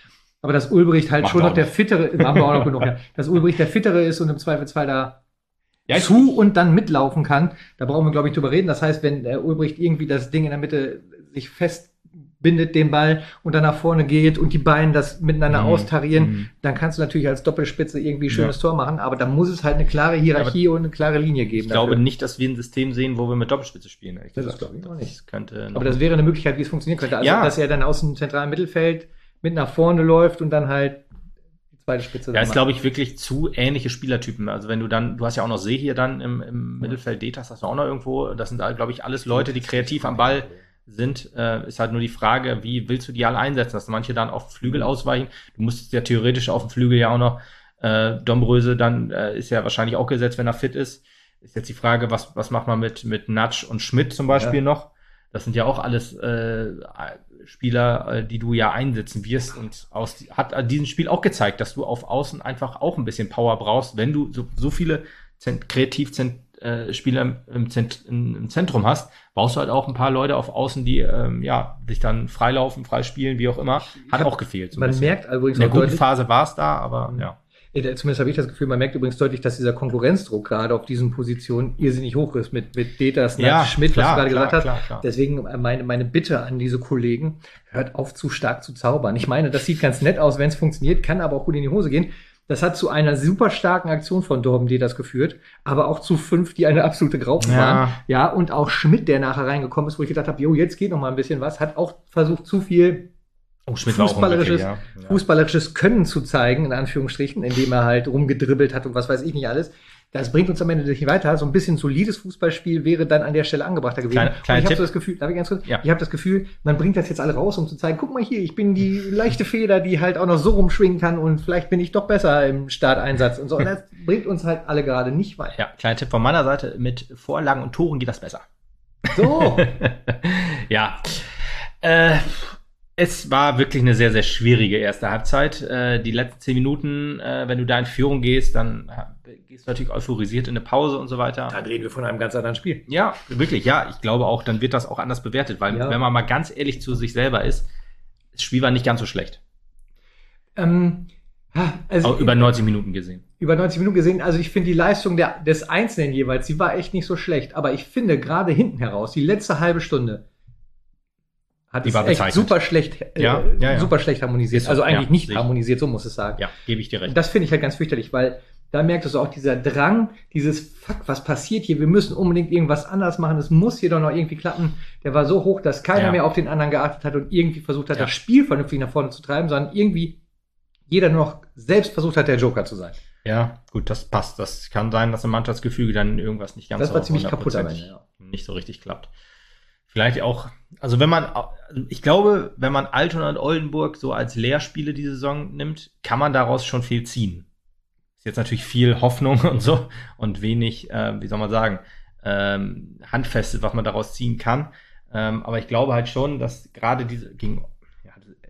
Aber dass Ulbricht halt Macht schon auch noch der nicht. Fittere, haben wir auch noch genug, ja. Dass Ulbricht der Fittere ist und im Zweifelsfall da Ja, zu und dann mitlaufen kann, da brauchen wir, glaube ich, drüber reden. Das heißt, wenn der Ulbricht irgendwie das Ding in der Mitte sich festbindet, den Ball, und dann nach vorne geht und die Beine das miteinander Mhm. austarieren, Mhm. dann kannst du natürlich als Doppelspitze irgendwie ein Ja. schönes Tor machen, aber da muss es halt eine klare Hierarchie und eine klare Linie geben. Ich glaube dafür. nicht, dass wir ein System sehen, wo wir mit Doppelspitze spielen. ehrlich Das gesagt. ist, glaube ich, noch nicht. Das könnte noch Aber das wäre eine Möglichkeit, wie es funktionieren könnte. Also, Ja. dass er dann aus dem zentralen Mittelfeld mit nach vorne läuft und dann halt die zweite Spitze. Ja, ist, glaube ich, wirklich zu ähnliche Spielertypen. Also wenn du dann, du hast ja auch noch See hier dann im, im Mittelfeld, Detas hast du auch noch irgendwo. Das sind, glaube ich, alles Leute, die kreativ am Ball sind. Äh, ist halt nur die Frage, wie willst du die alle einsetzen? Dass manche dann auf Flügel ausweichen. Du musst ja theoretisch auf dem Flügel ja auch noch, äh, Dombröse dann äh, ist ja wahrscheinlich auch gesetzt, wenn er fit ist. Ist jetzt die Frage, was, was macht man mit, mit Natsch und Schmidt zum Beispiel Ja. noch? Das sind ja auch alles äh, Spieler, äh, die du ja einsetzen wirst, und aus hat an diesem Spiel auch gezeigt, dass du auf Außen einfach auch ein bisschen Power brauchst, wenn du so, so viele Zent kreativ Zent äh, Spieler im, Zent im, im Zentrum hast, brauchst du halt auch ein paar Leute auf Außen, die ähm, ja sich dann freilaufen, freispielen, wie auch immer. Hat auch gefehlt. So ein Man bisschen. merkt übrigens In der auch guten deutlich, Phase war es da, aber ja. äh, zumindest habe ich das Gefühl, man merkt übrigens deutlich, dass dieser Konkurrenzdruck gerade auf diesen Positionen irrsinnig hoch ist mit, mit Detas, Ja, Natsch, Schmidt, klar, was du gerade klar, gesagt hast. klar, klar. Deswegen äh, meine, meine Bitte an diese Kollegen, hört auf, zu stark zu zaubern. Ich meine, das sieht ganz nett aus, wenn es funktioniert, kann aber auch gut in die Hose gehen. Das hat zu einer super starken Aktion von Torben Detas geführt, aber auch zu fünf, die eine absolute Graupe Ja. waren. Ja, und auch Schmidt, der nachher reingekommen ist, wo ich gedacht habe, jo, jetzt geht noch mal ein bisschen was, hat auch versucht, zu viel Oh, Schmidt war auch fußballerisches, unglücklich, ja. Ja. fußballerisches Können zu zeigen, in Anführungsstrichen, indem er halt rumgedribbelt hat und was weiß ich nicht alles. Das bringt uns am Ende nicht weiter. So ein bisschen solides Fußballspiel wäre dann an der Stelle angebrachter gewesen. Kleine- kleiner und ich habe Tipp. so das Gefühl, darf ich ganz kurz? Ja. Ich habe das Gefühl, man bringt das jetzt alle raus, um zu zeigen, guck mal hier, ich bin die leichte Feder, die halt auch noch so rumschwingen kann und vielleicht bin ich doch besser im Starteinsatz und so. Und das bringt uns halt alle gerade nicht weiter. Ja, kleiner Tipp von meiner Seite, mit Vorlagen und Toren geht das besser. So. Ja. Äh, es war wirklich eine sehr, sehr schwierige erste Halbzeit. Äh, die letzten zehn Minuten, äh, wenn du da in Führung gehst, dann äh, gehst du natürlich euphorisiert in eine Pause und so weiter. Dann reden wir von einem ganz anderen Spiel. Ja, wirklich, ja. Ich glaube auch, dann wird das auch anders bewertet, weil Ja. wenn man mal ganz ehrlich zu sich selber ist, das Spiel war nicht ganz so schlecht. Ähm, also Auch über neunzig Minuten gesehen. über neunzig Minuten gesehen, also ich finde die Leistung der, des Einzelnen jeweils, die war echt nicht so schlecht. Aber ich finde gerade hinten heraus, die letzte halbe Stunde, hat Die es war echt bezeichnet. super schlecht, äh, Ja, ja, ja. super schlecht harmonisiert. Ist so, Also eigentlich ja, nicht sehe ich. harmonisiert, so muss es sagen. Ja, gebe ich dir recht. Das finde ich halt ganz fürchterlich, weil da merkst du auch dieser Drang, dieses Fuck, was passiert hier? Wir müssen unbedingt irgendwas anders machen. Es muss hier doch noch irgendwie klappen. Der war so hoch, dass keiner Ja. mehr auf den anderen geachtet hat und irgendwie versucht hat, Ja. das Spiel vernünftig nach vorne zu treiben, sondern irgendwie jeder nur noch selbst versucht hat, der Joker zu sein. Ja, gut, das passt. Das kann sein, dass im Mannschaftsgefüge dann irgendwas nicht ganz Das war so ziemlich kaputt am hundertprozentig Ende, ja. nicht so richtig klappt. Vielleicht auch, also wenn man, ich glaube, wenn man Altona und Oldenburg so als Lehrspiele die Saison nimmt, kann man daraus schon viel ziehen. Ist jetzt natürlich viel Hoffnung und so und wenig, äh, wie soll man sagen, ähm, Handfestes, was man daraus ziehen kann. Ähm, aber ich glaube halt schon, dass gerade diese gegen, ja,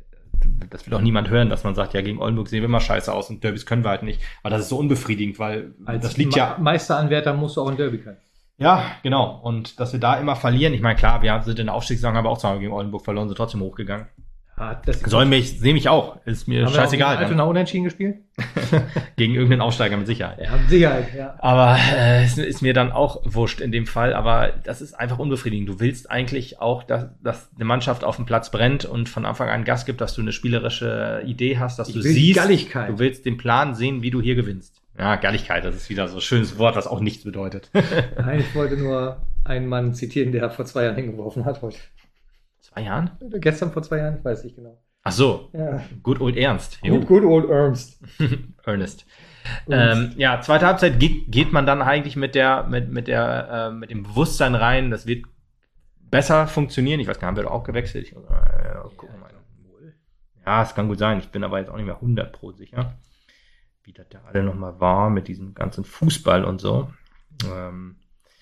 das will auch niemand hören, dass man sagt, ja, gegen Oldenburg sehen wir immer scheiße aus und Derbys können wir halt nicht. Aber das ist so unbefriedigend, weil Als das liegt Ma- ja. Meisteranwärter musst du auch ein Derby können. Ja, genau. Und dass wir da immer verlieren. Ich meine, klar, wir sind in der Aufstiegssaison aber auch zweimal gegen Oldenburg verloren, sind trotzdem hochgegangen. Ja, das Sollen mich, sehe mich auch. Ist mir haben wir auch scheißegal. gegen Altona unentschieden gespielt? Gegen irgendeinen Aufsteiger mit Sicherheit. Ja, mit Sicherheit, ja. Aber äh, ist, ist mir dann auch wurscht in dem Fall. Aber das ist einfach unbefriedigend. Du willst eigentlich auch, dass, dass eine Mannschaft auf dem Platz brennt und von Anfang an Gas gibt, dass du eine spielerische Idee hast, dass Ich du will siehst. Galligkeit. Du willst den Plan sehen, wie du hier gewinnst. Ja, Galligkeit, das ist wieder so ein schönes Wort, was auch nichts bedeutet. Nein, ich wollte nur einen Mann zitieren, der vor zwei Jahren hingeworfen hat heute. Zwei Jahren? Gestern vor zwei Jahren, ich weiß nicht genau. Ach so, Ja. good old Ernst. Good, good old Ernst. Ernest. Ernst. Ähm, ja, zweite Halbzeit geht, geht man dann eigentlich mit der, mit, mit der, äh, mit dem Bewusstsein rein, das wird besser funktionieren. Ich weiß gar nicht, haben wir doch auch gewechselt? Ich, äh, gucken wir mal. Ja, es kann gut sein. Ich bin aber jetzt auch nicht mehr hundert pro sicher, wie das da alle nochmal war mit diesem ganzen Fußball und so. Ähm,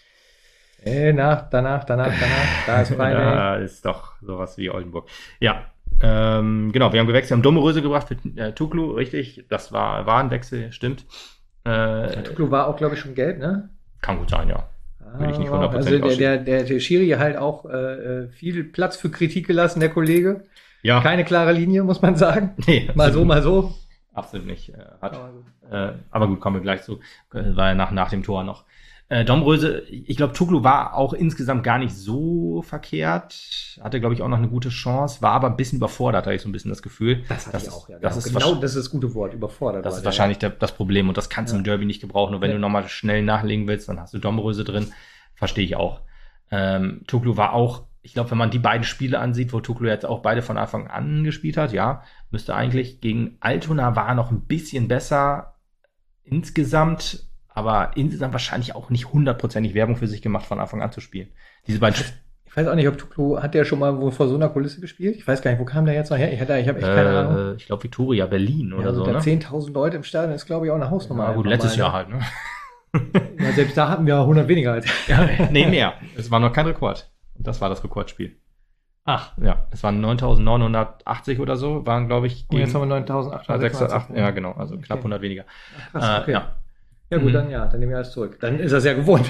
Äh, nach, danach, danach, danach, da ist Friday. da ist doch sowas wie Oldenburg. Ja, ähm, genau, wir haben gewechselt, haben dumme Röse gebracht für äh, Tuklu, richtig, das war, war ein Wechsel, stimmt. Äh, Tuklu war auch, glaube ich, schon gelb, ne? kann gut sein, ja. Will ich nicht hundertprozentig Also der, der, der, der Schiri halt auch äh, viel Platz für Kritik gelassen, der Kollege. Ja. Keine klare Linie, muss man sagen. Nee, Mal so, absolut. mal so. Absolut nicht. Äh, hat, Aber gut. äh, aber gut, kommen wir gleich zu. Äh, war ja nach, nach dem Tor noch. Äh, Domröse, ich glaube, Tuglu war auch insgesamt gar nicht so verkehrt. Hatte, glaube ich, auch noch eine gute Chance. War aber ein bisschen überfordert, hatte ich so ein bisschen das Gefühl. Das hatte das ich ist, auch, ja. Das genau, ist genau das ist das gute Wort, überfordert. Das war ist der, wahrscheinlich der, das Problem. Und das kannst du Ja. im Derby nicht gebrauchen. Und wenn Ja. du nochmal schnell nachlegen willst, dann hast du Domröse drin. Verstehe ich auch. Ähm, Tuglu war auch, ich glaube, wenn man die beiden Spiele ansieht, wo Tuglu jetzt auch beide von Anfang an gespielt hat, ja, müsste eigentlich gegen Altona war er noch ein bisschen besser insgesamt, aber insgesamt wahrscheinlich auch nicht hundertprozentig Werbung für sich gemacht, von Anfang an zu spielen. Diese beiden Sp- Ich weiß auch nicht, ob Tuglu, hat der schon mal wohl vor so einer Kulisse gespielt? Ich weiß gar nicht, wo kam der jetzt noch her? Ich, hätte- ich habe echt keine Ahnung. äh, ich glaube Victoria Berlin Ja, oder also so, da ne? zehntausend Leute im Stadion ist, glaube ich, auch eine Hausnummer. Ja, gut, einfach letztes mal, Jahr ne? halt, ne? Ja, selbst da hatten wir hundert weniger als. Ja, nee, mehr. Es war noch kein Rekord. Und das war das Rekordspiel. Ach, Ja, es waren neuntausendneunhundertachtzig oder so, waren, glaube ich, und jetzt haben wir neuntausendachthundertsechsundachtzig. ja, genau, also Okay. knapp hundert weniger. Krass, okay. Äh, ja. Ja gut, Mhm. dann ja, dann nehme ich alles zurück. Dann ist er es ja gewohnt.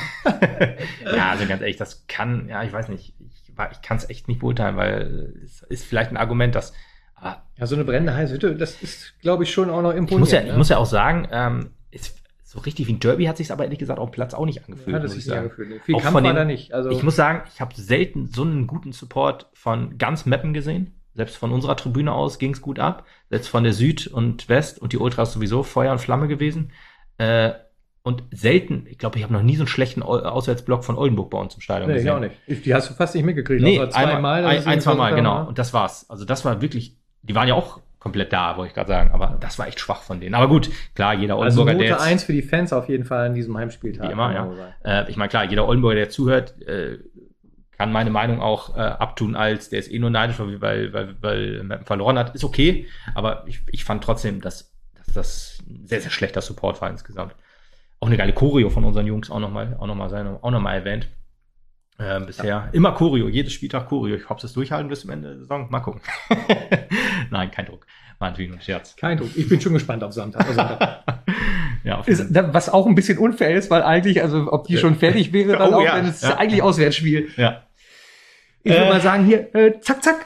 Ja, also ganz ehrlich, das kann, ja, ich weiß nicht, ich, war- ich kann es echt nicht beurteilen, weil es ist vielleicht ein Argument, das, aber Ja, so eine brennende heiße Hütte, das ist, glaube ich, schon auch noch imponierend. ich muss ja, ich ne? muss ja auch sagen, ähm, ist, so richtig wie ein Derby hat sich aber ehrlich gesagt auf dem Platz auch nicht angefühlt, Hat es muss ich sich nicht sagen. angefühlt. Viel Auch Kampf von war den- da nicht. Also, Ich muss sagen, ich habe selten so einen guten Support von ganz Meppen gesehen. Selbst von unserer Tribüne aus ging es gut ab. Selbst von der Süd und West und die Ultras sowieso Feuer und Flamme gewesen. Äh, und selten, ich glaube, ich habe noch nie so einen schlechten Au- Auswärtsblock von Oldenburg bei uns im Stadion nee, ich gesehen. auch nicht. Ich, die hast du fast nicht mitgekriegt. Nee, außer einmal, zweimal. ein, ein, zwei Mal, genau. Und das war's. Also das war wirklich, die waren ja auch komplett da, wollte ich gerade sagen. Aber das war echt schwach von denen. Aber gut, klar, jeder Also Oldenburger, der Note jetzt, eins für die Fans auf jeden Fall an diesem Heimspieltag. wie immer, kann ja. man wohl sagen. Äh, ich meine, klar, jeder Oldenburger, der zuhört, äh, kann meine Meinung auch äh, abtun als, der ist eh nur neidisch, weil, weil, weil, weil Meppen verloren hat. Ist okay, aber ich, ich fand trotzdem, dass, dass das ein sehr, sehr schlechter Support war insgesamt. Auch eine geile Choreo von unseren Jungs auch nochmal auch noch mal sein, auch noch mal erwähnt. Ähm, bisher ja. Immer Choreo, jedes Spieltag Choreo. Ich hoffe, es durchhalten bis zum Ende der Saison. Mal gucken. Nein, kein Druck. War natürlich nur ein Scherz. Kein Druck. Ich bin schon gespannt auf Sonntag. Also, Ja, auf jeden ist, was auch ein bisschen unfair ist, weil eigentlich, also ob die schon fertig wäre, dann Oh, auch, ja, wenn es ja. eigentlich Auswärtsspiel. ja. Ich würde Äh. mal sagen, hier, äh, zack, zack.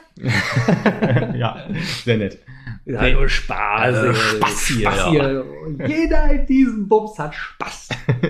Ja, sehr nett. Ja, nur Spaß. Äh, ey. Spaß hier, Spaß ja. hier. Jeder in diesem Bums hat Spaß.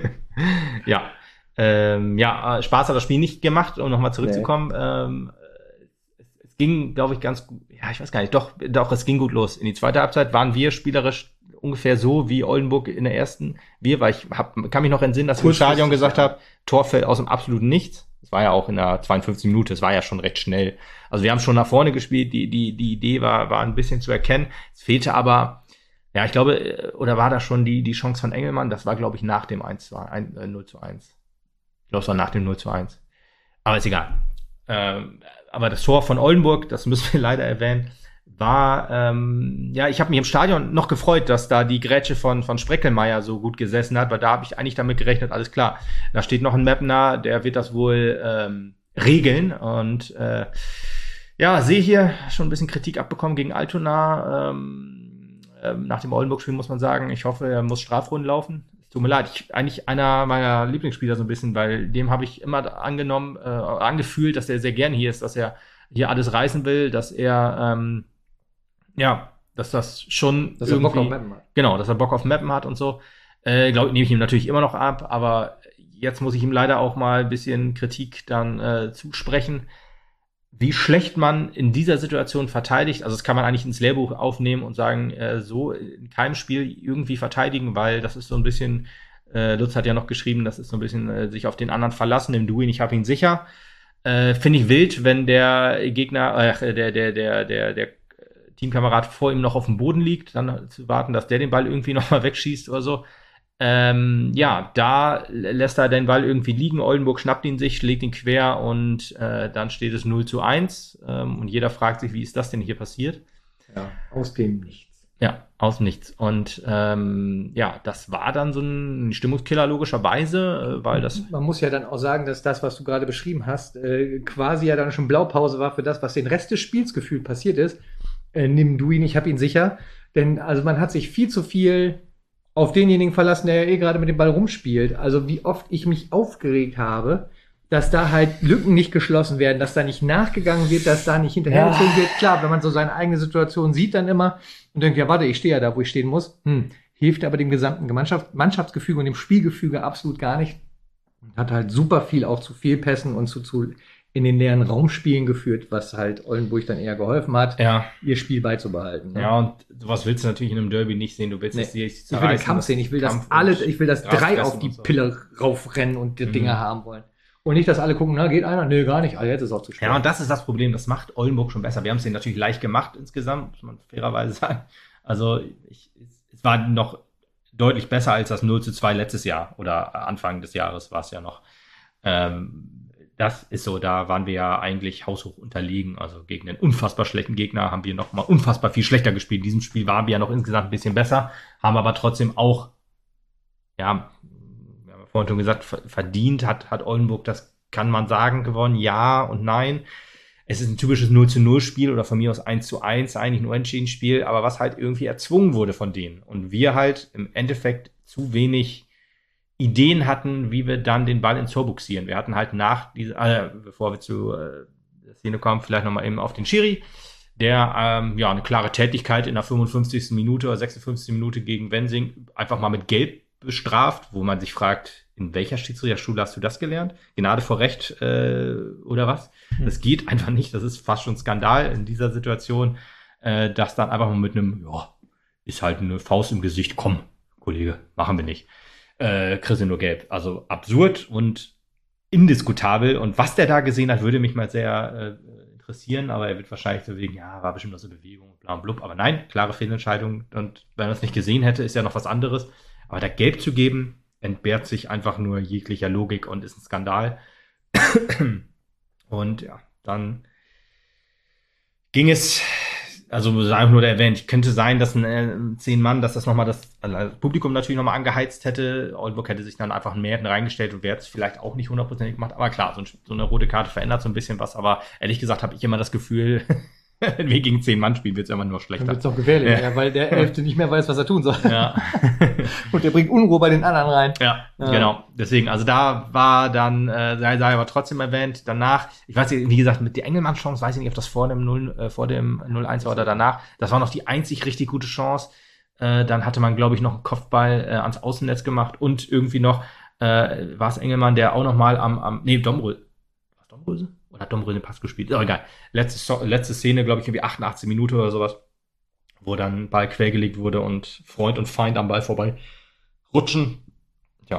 Ja. Ähm, ja, äh, Spaß hat das Spiel nicht gemacht, um nochmal zurückzukommen. Ähm, es, es ging, glaube ich, ganz gut. Ja, ich weiß gar nicht. Doch, doch, es ging gut los. In die zweite Halbzeit waren wir spielerisch ungefähr so wie Oldenburg in der ersten. Wir, weil ich hab, kann mich noch entsinnen, dass ich im Kurzfristig, Stadion gesagt ja. habe, Tor fällt aus dem absoluten Nichts. Das war ja auch in der zweiundfünfzigsten Minute, es war ja schon recht schnell. Also wir haben schon nach vorne gespielt, die, die, die Idee war, war ein bisschen zu erkennen. Es fehlte aber, ja, ich glaube, oder war da schon die, die Chance von Engelmann? Das war, glaube ich, nach dem eins zu eins, äh, null zu eins. Ich glaube, es war nach dem null zu eins. Aber ist egal. Ähm, aber das Tor von Oldenburg, das müssen wir leider erwähnen, war, ähm, ja, ich habe mich im Stadion noch gefreut, dass da die Grätsche von, von Spreckelmeier so gut gesessen hat, weil da habe ich eigentlich damit gerechnet, alles klar. Da steht noch ein Mapner, der wird das wohl ähm, regeln. Und äh, ja, sehe hier schon ein bisschen Kritik abbekommen gegen Altona. Ähm, ähm, nach dem Oldenburg-Spiel muss man sagen, ich hoffe, er muss Strafrunden laufen. Es tut mir leid, ich, eigentlich einer meiner Lieblingsspieler so ein bisschen, weil dem habe ich immer angenommen, äh, angefühlt, dass er sehr gerne hier ist, dass er hier alles reißen will, dass er ähm, ja, dass das schon Dass er irgendwie, Bock auf Mappen hat. genau, dass er Bock auf Mappen hat und so. Äh, glaube nehme ich ihm natürlich immer noch ab, aber jetzt muss ich ihm leider auch mal ein bisschen Kritik dann äh, zusprechen, wie schlecht man in dieser Situation verteidigt. Also das kann man eigentlich ins Lehrbuch aufnehmen und sagen, äh, so in keinem Spiel irgendwie verteidigen, weil das ist so ein bisschen, äh, Lutz hat ja noch geschrieben, das ist so ein bisschen äh, sich auf den anderen verlassen, im Doing, ich habe ihn sicher. Äh, Finde ich wild, wenn der Gegner, äh, der, der, der, der, der Teamkamerad vor ihm noch auf dem Boden liegt, dann zu warten, dass der den Ball irgendwie noch mal wegschießt oder so. Ähm, ja, da lässt er den Ball irgendwie liegen. Oldenburg schnappt ihn sich, legt ihn quer und äh, dann steht es null zu eins. Ähm, und jeder fragt sich, wie ist das denn hier passiert? Ja, aus dem Nichts. Ja, aus dem Nichts. Und ähm, ja, das war dann so ein Stimmungskiller logischerweise, äh, weil das Man muss ja dann auch sagen, dass das, was du gerade beschrieben hast, äh, quasi ja dann schon Blaupause war für das, was den Rest des Spiels gefühlt passiert ist. Äh, nimm du ihn, ich hab ihn sicher. Denn also man hat sich viel zu viel auf denjenigen verlassen, der ja eh gerade mit dem Ball rumspielt. Also wie oft ich mich aufgeregt habe, dass da halt Lücken nicht geschlossen werden, dass da nicht nachgegangen wird, dass da nicht hinterhergezogen Ja. wird. Klar, wenn man so seine eigene Situation sieht dann immer und denkt, ja warte, ich stehe ja da, wo ich stehen muss, hm, hilft aber dem gesamten Mannschaft, Mannschaftsgefüge und dem Spielgefüge absolut gar nicht. Hat halt super viel auch zu Fehlpässen und zu, zu in den leeren Raumspielen geführt, was halt Oldenburg dann eher geholfen hat, Ja. ihr Spiel beizubehalten. Ne? Ja, und sowas willst du natürlich in einem Derby nicht sehen. Du willst Nee. es dir Ich will den Kampf sehen, ich will, dass Kampf alle, und ich will, dass Gras drei fressen auf die und so. Pille raufrennen und die Mhm. Dinger haben wollen. Und nicht, dass alle gucken, na, geht einer? Nee, gar nicht. Ah, jetzt ist auch zu spät. Ja, und das ist das Problem. Das macht Oldenburg schon besser. Wir haben es denen natürlich leicht gemacht insgesamt, muss man fairerweise sagen. Also ich, es war noch deutlich besser als das null zu zwei letztes Jahr oder Anfang des Jahres war es ja noch. Ähm, das ist so, da waren wir ja eigentlich haushoch unterlegen. Also gegen einen unfassbar schlechten Gegner haben wir noch mal unfassbar viel schlechter gespielt. In diesem Spiel waren wir ja noch insgesamt ein bisschen besser, haben aber trotzdem auch, ja, wir haben ja vorhin schon gesagt, verdient hat, hat Oldenburg, das kann man sagen, gewonnen. Ja und nein. Es ist ein typisches null zu null Spiel oder von mir aus eins zu eins, eigentlich ein unentschieden Spiel, aber was halt irgendwie erzwungen wurde von denen. Und wir halt im Endeffekt zu wenig Ideen hatten, wie wir dann den Ball ins Tor buxieren. Wir hatten halt nach dieser, äh, bevor wir zu äh, der Szene kommen, vielleicht nochmal eben auf den Schiri, der ähm, ja eine klare Tätigkeit in der fünfundfünfzigsten Minute oder sechsundfünfzigsten Minute gegen Wensing einfach mal mit Gelb bestraft, wo man sich fragt, in welcher Schiedsrichterschule hast du das gelernt? Gnade vor Recht äh, oder was? Hm. Das geht einfach nicht. Das ist fast schon Skandal in dieser Situation, äh, dass dann einfach mal mit einem, ja, ist halt eine Faust im Gesicht, komm, Kollege, machen wir nicht. Äh, kriegst du nur gelb. Also absurd und indiskutabel. Und was der da gesehen hat, würde mich mal sehr äh, interessieren, aber er wird wahrscheinlich so wegen, ja, war bestimmt aus der Bewegung, bla blub. Aber nein, klare Fehlentscheidung. Und wenn er es nicht gesehen hätte, ist ja noch was anderes. Aber da gelb zu geben, entbehrt sich einfach nur jeglicher Logik und ist ein Skandal. Und ja, dann ging es, also einfach nur erwähnt, könnte sein, dass ein äh, zehn Mann, dass das nochmal das, also das Publikum natürlich nochmal angeheizt hätte. Oldenburg hätte sich dann einfach mehr hinten reingestellt und wäre es vielleicht auch nicht hundertprozentig gemacht. Aber klar, so, ein, so eine rote Karte verändert so ein bisschen was. Aber ehrlich gesagt habe ich immer das Gefühl, wenn wir gegen zehn Mann spielen, wird es immer nur Dann schlechter. wird's doch gefährlich, Ja. ja, weil der Elfte nicht mehr weiß, was er tun soll. Ja. Und der bringt Unruhe bei den anderen rein. Ja, Ja. genau. Deswegen, also da war dann, äh, sei, sei aber trotzdem erwähnt, danach, ich weiß nicht, wie gesagt, mit der Engelmann-Chance, weiß ich nicht, ob das vor dem null, äh, vor dem null eins war oder danach. Das war noch die einzig richtig gute Chance. Äh, dann hatte man, glaube ich, noch einen Kopfball äh, ans Außennetz gemacht und irgendwie noch, äh, war es Engelmann, der auch noch mal am, am nee, Domröse. Was, Domröse? Oder hat Domröse den Pass gespielt? Ist auch egal. Letzte, So- letzte Szene, glaube ich, irgendwie achtundachtzig Minute oder sowas, wo dann Ball quergelegt wurde und Freund und Feind am Ball vorbei rutschen. Ja,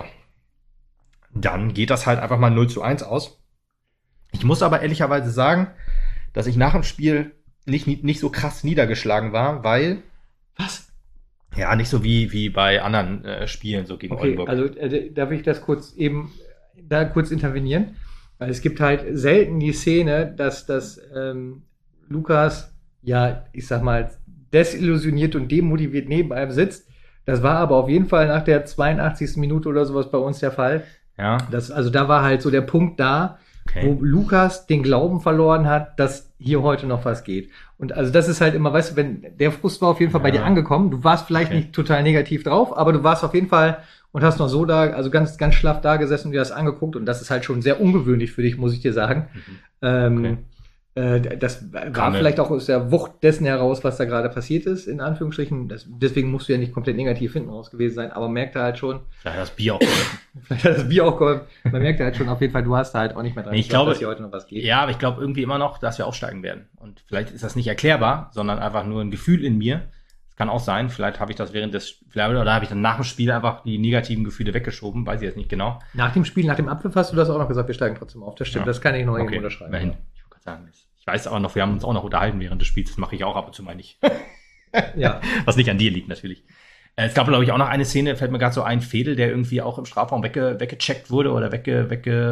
dann geht das halt einfach mal null zu eins aus. Ich muss aber ehrlicherweise sagen, dass ich nach dem Spiel nicht, nicht so krass niedergeschlagen war, weil, Was? ja, nicht so wie, wie bei anderen äh, Spielen, so gegen Okay, Oldenburg. also äh, darf ich das kurz eben da kurz intervenieren? Weil es gibt halt selten die Szene, dass das ähm, Lukas, ja, ich sag mal, desillusioniert und demotiviert neben einem sitzt. Das war aber auf jeden Fall nach der zweiundachtzigsten Minute oder sowas bei uns der Fall. Ja, Das, also da war halt so der Punkt da, okay. wo Lukas den Glauben verloren hat, dass hier heute noch was geht. Und also das ist halt immer, weißt du, wenn der Frust war auf jeden Fall bei Ja. dir angekommen. Du warst vielleicht Okay. nicht total negativ drauf, aber du warst auf jeden Fall und hast noch so da, also ganz, ganz schlaff da gesessen und dir das angeguckt. Und das ist halt schon sehr ungewöhnlich für dich, muss ich dir sagen. Mhm. Ähm, Okay. äh, das war Kann vielleicht auch aus der Wucht dessen heraus, was da gerade passiert ist, in Anführungsstrichen. Das, deswegen musst du ja nicht komplett negativ hinten raus gewesen sein, aber merkte halt schon, Vielleicht hat das Bier auch geholfen. vielleicht hat das Bier auch geholfen, man merkte halt schon auf jeden Fall, du hast da halt auch nicht mehr dran Nee, ich geglaubt, glaube- dass hier heute noch was geht. Ja, aber ich glaube irgendwie immer noch, dass wir aufsteigen werden. Und vielleicht ist das nicht erklärbar, sondern einfach nur ein Gefühl in mir. Das kann auch sein. Vielleicht habe ich das während des, vielleicht, oder habe ich dann nach dem Spiel einfach die negativen Gefühle weggeschoben. Weiß ich jetzt nicht genau. Nach dem Spiel, nach dem Abpfiff hast du das auch noch gesagt, wir steigen trotzdem auf. Das stimmt, Ja. das kann ich noch irgendwo Okay, unterschreiben. immerhin. Ich wollte gerade sagen, ich weiß aber noch, wir haben uns auch noch unterhalten während des Spiels. Das mache ich auch ab und zu mal nicht. Ja. Was nicht an dir liegt, natürlich. Äh, Es gab, glaube ich, auch noch eine Szene, fällt mir gerade so ein, Fedel, der irgendwie auch im Strafraum wegge, weggecheckt wurde oder wegge,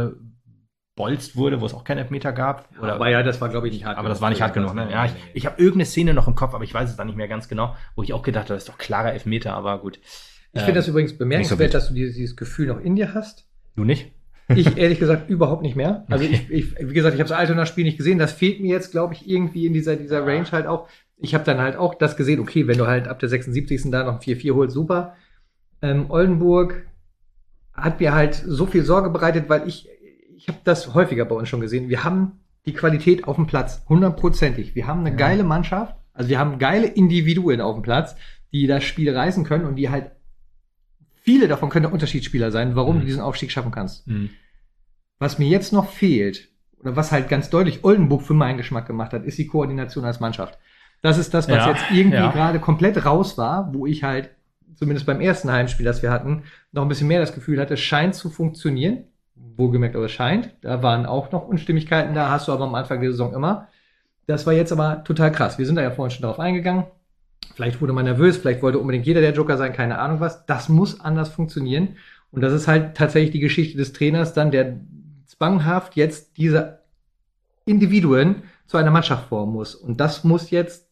weggebolzt wurde, wo es auch keinen Elfmeter gab. Oder, aber ja, das war, glaube ich, nicht hart aber das war nicht hart genug, ne? Ja, ich, Nee, nee, nee. ich habe irgendeine Szene noch im Kopf, aber ich weiß es dann nicht mehr ganz genau, wo ich auch gedacht habe, das ist doch klarer Elfmeter, aber gut. Ich finde das übrigens nicht bemerkenswert, so wild. dass du dieses, dieses Gefühl noch in dir hast. Du nicht? Ich ehrlich gesagt überhaupt nicht mehr. Also Okay. ich, ich, wie gesagt, ich habe das Altona-Spiel nicht gesehen. Das fehlt mir jetzt, glaube ich, irgendwie in dieser, dieser Range halt auch. Ich habe dann halt auch das gesehen, okay, wenn du halt ab der sechsundsiebzigsten da noch ein vier vier holst, super. Ähm, Oldenburg hat mir halt so viel Sorge bereitet, weil ich, ich habe das häufiger bei uns schon gesehen, wir haben die Qualität auf dem Platz, hundertprozentig. Wir haben eine ja. geile Mannschaft, also wir haben geile Individuen auf dem Platz, die das Spiel reißen können und die halt, viele davon können Unterschiedsspieler sein, warum mhm. du diesen Aufstieg schaffen kannst. Mhm. Was mir jetzt noch fehlt, oder was halt ganz deutlich Oldenburg für meinen Geschmack gemacht hat, ist die Koordination als Mannschaft. Das ist das, was ja. jetzt irgendwie ja. gerade komplett raus war, wo ich halt, zumindest beim ersten Heimspiel, das wir hatten, noch ein bisschen mehr das Gefühl hatte, es scheint zu funktionieren. Wohlgemerkt, aber es scheint. Da waren auch noch Unstimmigkeiten da, hast du aber am Anfang der Saison immer. Das war jetzt aber total krass. Wir sind da ja vorhin schon drauf eingegangen. Vielleicht wurde man nervös, vielleicht wollte unbedingt jeder der Joker sein, keine Ahnung was. Das muss anders funktionieren. Und das ist halt tatsächlich die Geschichte des Trainers dann, der zwanghaft jetzt diese Individuen zu einer Mannschaft formen muss. Und das muss jetzt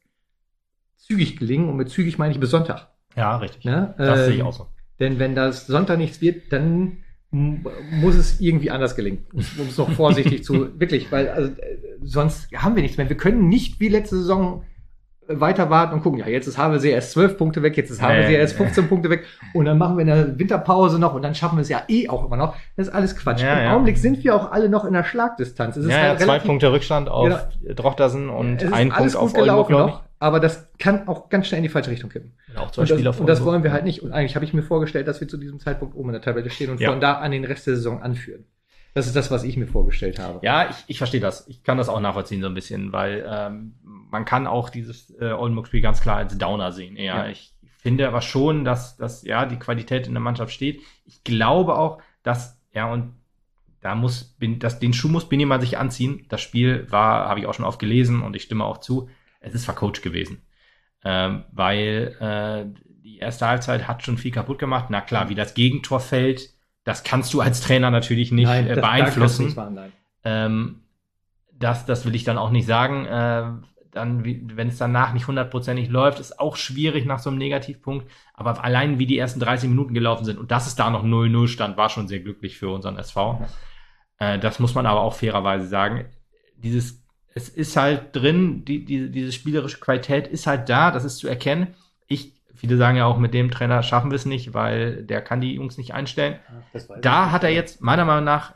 zügig gelingen. Und mit zügig meine ich bis Sonntag. Ja, richtig. Ja, das ähm, sehe ich auch so. Denn wenn das Sonntag nichts wird, dann m- muss es irgendwie anders gelingen. Um es noch vorsichtig zu, wirklich, weil also, äh, sonst haben wir nichts mehr. Wir können nicht wie letzte Saison weiter warten und gucken, ja, jetzt ist H W C erst zwölf Punkte weg, jetzt ist H W C erst fünfzehn Punkte weg und dann machen wir in der Winterpause noch und dann schaffen wir es ja eh auch immer noch. Das ist alles Quatsch. Ja, Im ja. Augenblick sind wir auch alle noch in der Schlagdistanz. Es ist ja, halt ja, zwei relativ, Punkte Rückstand auf genau, Drochtersen und es ist ein alles Punkt gut auf Oldenburg, gelaufen glaube ich. noch, aber das kann auch ganz schnell in die falsche Richtung kippen. Ja, auch zwei und, das, Spieler und das wollen wir halt nicht. Und eigentlich habe ich mir vorgestellt, dass wir zu diesem Zeitpunkt oben in der Tabelle stehen und ja. von da an den Rest der Saison anführen. Das ist das, was ich mir vorgestellt habe. Ja, ich, ich verstehe das. Ich kann das auch nachvollziehen so ein bisschen, weil ähm, man kann auch dieses äh, Oldenburg-Spiel ganz klar als Downer sehen. Ja, ja. Ich finde aber schon, dass, dass ja die Qualität in der Mannschaft steht. Ich glaube auch, dass, ja, und da muss, bin, dass den Schuh muss Bini mal sich anziehen. Das Spiel war, habe ich auch schon oft gelesen und ich stimme auch zu, es ist vercoacht gewesen. Ähm, weil äh, die erste Halbzeit hat schon viel kaputt gemacht. Na klar, wie das Gegentor fällt, das kannst du als Trainer natürlich nicht nein, äh, das, beeinflussen. Nicht machen, nein. Ähm, das, das will ich dann auch nicht sagen. Äh, dann, wie, wenn es danach nicht hundertprozentig läuft, ist auch schwierig nach so einem Negativpunkt. Aber allein wie die ersten dreißig Minuten gelaufen sind und dass es da noch null null stand, war schon sehr glücklich für unseren S V. Ja. Äh, das muss man aber auch fairerweise sagen. Dieses, es ist halt drin, die, die, diese spielerische Qualität ist halt da, das ist zu erkennen. Ich Viele sagen ja auch, mit dem Trainer schaffen wir es nicht, weil der kann die Jungs nicht einstellen. Ach, da hat er jetzt, meiner Meinung nach,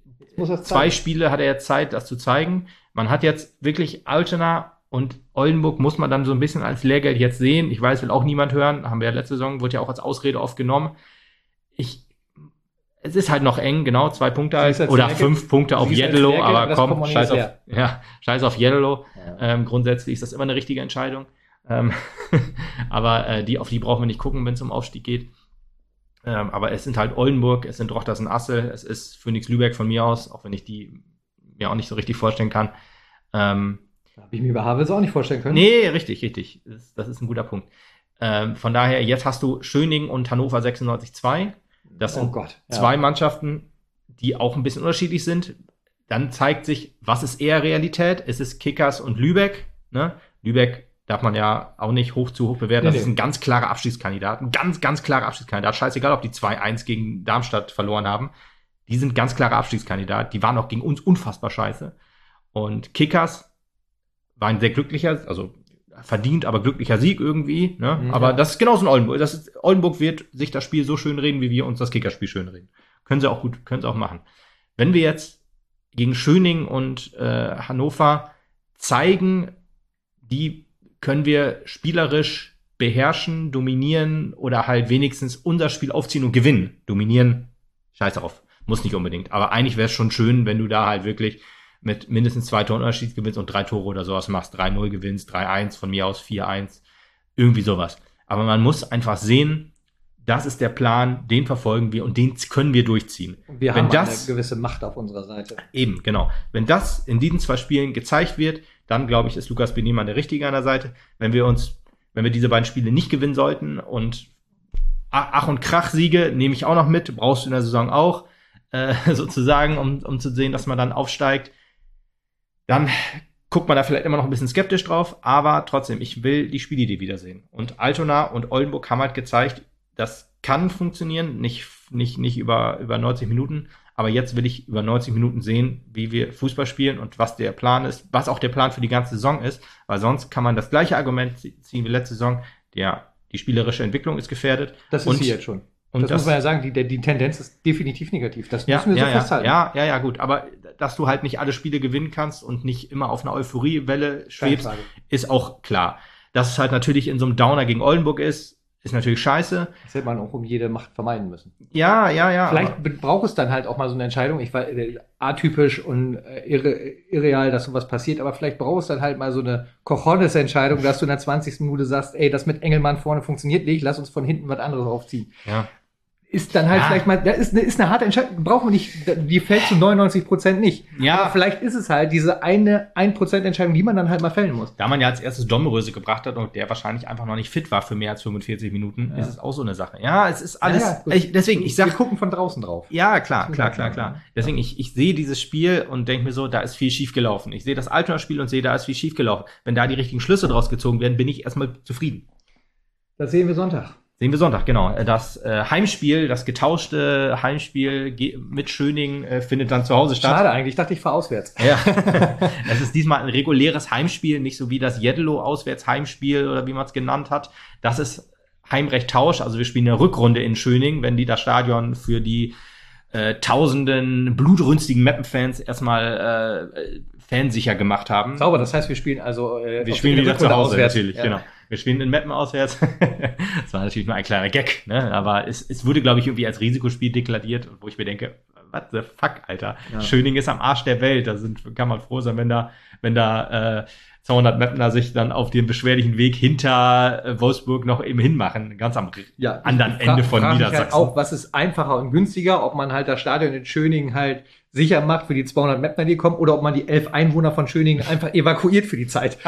zwei Spiele hat er jetzt Zeit, das zu zeigen. Man hat jetzt wirklich Altena und Oldenburg muss man dann so ein bisschen als Lehrgeld jetzt sehen. Ich weiß, will auch niemand hören. Haben wir ja letzte Saison, wurde ja auch als Ausrede oft genommen. Ich, es ist halt noch eng, genau, zwei Punkte halt, oder Lehrgeld, fünf Punkte auf Yellow, aber komm, scheiß auf, ja, scheiß auf Yellow. Ja. Ähm, grundsätzlich ist das immer eine richtige Entscheidung. Ähm, aber äh, die, auf die brauchen wir nicht gucken, wenn es um Aufstieg geht. Ähm, aber es sind halt Oldenburg, es sind Drochtersen Assel, es ist Phoenix Lübeck von mir aus, auch wenn ich die mir auch nicht so richtig vorstellen kann. Ähm, Habe ich mir bei Havels auch nicht vorstellen können. Nee, richtig, richtig. Das, das ist ein guter Punkt. Ähm, von daher, jetzt hast du Schöning und Hannover sechsundneunzig zwei. Das sind oh Gott, ja. zwei Mannschaften, die auch ein bisschen unterschiedlich sind. Dann zeigt sich, was ist eher Realität? Es ist Kickers und Lübeck. Ne? Lübeck darf man ja auch nicht hoch zu hoch bewerten. Das nee, ist ein ganz klarer Abstiegskandidat. Ein ganz, ganz klarer Abstiegskandidat. Scheißegal, ob die zwei eins gegen Darmstadt verloren haben. Die sind ganz klarer Abstiegskandidat. Die waren auch gegen uns unfassbar scheiße. Und Kickers war ein sehr glücklicher, also verdient, aber glücklicher Sieg irgendwie. Ne? Mhm. Aber das ist genauso ein Oldenburg. Das ist, Oldenburg wird sich das Spiel so schön reden, wie wir uns das Kickerspiel schön reden. Können sie auch gut, können sie auch machen. Wenn wir jetzt gegen Schöning und äh, Hannover zeigen, die können wir spielerisch beherrschen, dominieren oder halt wenigstens unser Spiel aufziehen und gewinnen. Dominieren, scheiß drauf, muss nicht unbedingt. Aber eigentlich wäre es schon schön, wenn du da halt wirklich mit mindestens zwei Toren Unterschied gewinnst und drei Tore oder sowas machst. drei null gewinnst, drei eins, von mir aus vier eins, irgendwie sowas. Aber man muss einfach sehen, das ist der Plan, den verfolgen wir und den können wir durchziehen. Und wir wenn haben das, eine gewisse Macht auf unserer Seite. Eben, genau. Wenn das in diesen zwei Spielen gezeigt wird, dann glaube ich, ist Lukas Beniemann der Richtige an der Seite. Wenn wir uns, wenn wir diese beiden Spiele nicht gewinnen sollten und Ach und Krach-Siege nehme ich auch noch mit, brauchst du in der Saison auch, äh, sozusagen, um, um zu sehen, dass man dann aufsteigt, dann guckt man da vielleicht immer noch ein bisschen skeptisch drauf, aber trotzdem, ich will die Spielidee wiedersehen. Und Altona und Oldenburg haben halt gezeigt, das kann funktionieren, nicht, nicht, nicht über, über neunzig Minuten, aber jetzt will ich über neunzig Minuten sehen, wie wir Fußball spielen und was der Plan ist, was auch der Plan für die ganze Saison ist, weil sonst kann man das gleiche Argument ziehen wie letzte Saison, der, die spielerische Entwicklung ist gefährdet. Das ist und, sie jetzt schon. Und das, das muss man ja sagen, die, die Tendenz ist definitiv negativ. Das ja, müssen wir ja, so ja, festhalten. Ja, ja, ja, gut. Aber dass du halt nicht alle Spiele gewinnen kannst und nicht immer auf einer Euphoriewelle schwebst, ist auch klar. Dass es halt natürlich in so einem Downer gegen Oldenburg ist, ist natürlich scheiße. Das hätte man auch um jede Macht vermeiden müssen. Ja, ja, ja. Vielleicht braucht es dann halt auch mal so eine Entscheidung. Ich war äh, atypisch und äh, irre, irreal, dass sowas passiert, aber vielleicht braucht es dann halt mal so eine Cojones-Entscheidung, dass du in der zwanzigsten Minute sagst, ey, das mit Engelmann vorne funktioniert nicht, lass uns von hinten was anderes aufziehen. Ja. Ist dann halt ja. vielleicht mal, da ist eine, ist eine harte Entscheidung, brauchen wir nicht, die fällt zu neunundneunzig Prozent nicht. Ja. Aber vielleicht ist es halt diese eine ein Prozent Entscheidung, die man dann halt mal fällen muss. Da man ja als erstes Dommeröse gebracht hat und der wahrscheinlich einfach noch nicht fit war für mehr als fünfundvierzig Minuten, ja. ist es auch so eine Sache. Ja, es ist alles, ja, ja, ich, deswegen, ich sag. Wir gucken von draußen drauf. Ja, klar, klar, klar, klar. Deswegen, ich, ich sehe dieses Spiel und denke mir so, da ist viel schief gelaufen. Ich sehe das Altona-Spiel und sehe, da ist viel schief gelaufen. Wenn da die richtigen Schlüsse draus gezogen werden, bin ich erstmal zufrieden. Das sehen wir Sonntag. Sehen wir Sonntag, genau. Das äh, Heimspiel, das getauschte Heimspiel ge- mit Schöning äh, findet dann zu Hause statt. Schade eigentlich, ich dachte, ich fahre auswärts. Ja. Es ist diesmal ein reguläres Heimspiel, nicht so wie das Jeddelo-Auswärtsheimspiel oder wie man es genannt hat. Das ist Heimrecht-Tausch, also wir spielen eine Rückrunde in Schöning, wenn die das Stadion für die äh, tausenden blutrünstigen Mappenfans erstmal äh, fansicher gemacht haben. Sauber, das heißt, wir spielen also äh, wir spielen wieder zu Hause auswärts. Natürlich, ja. Genau. Wir spielen in Meppen auswärts. Das war natürlich nur ein kleiner Gag, ne? Aber es, es wurde, glaube ich, irgendwie als Risikospiel deklariert, wo ich mir denke, what the fuck, Alter? Ja. Schöning ist am Arsch der Welt. Da sind, kann man froh sein, wenn da, wenn da äh, zweihundert Mappener sich dann auf den beschwerlichen Weg hinter äh, Wolfsburg noch eben hinmachen, ganz am ja, anderen fra- Ende von Niedersachsen. Halt auch, was ist einfacher und günstiger, ob man halt das Stadion in Schöningen halt sicher macht für die zweihundert Mapner, die kommen, oder ob man die elf Einwohner von Schöningen einfach evakuiert für die Zeit.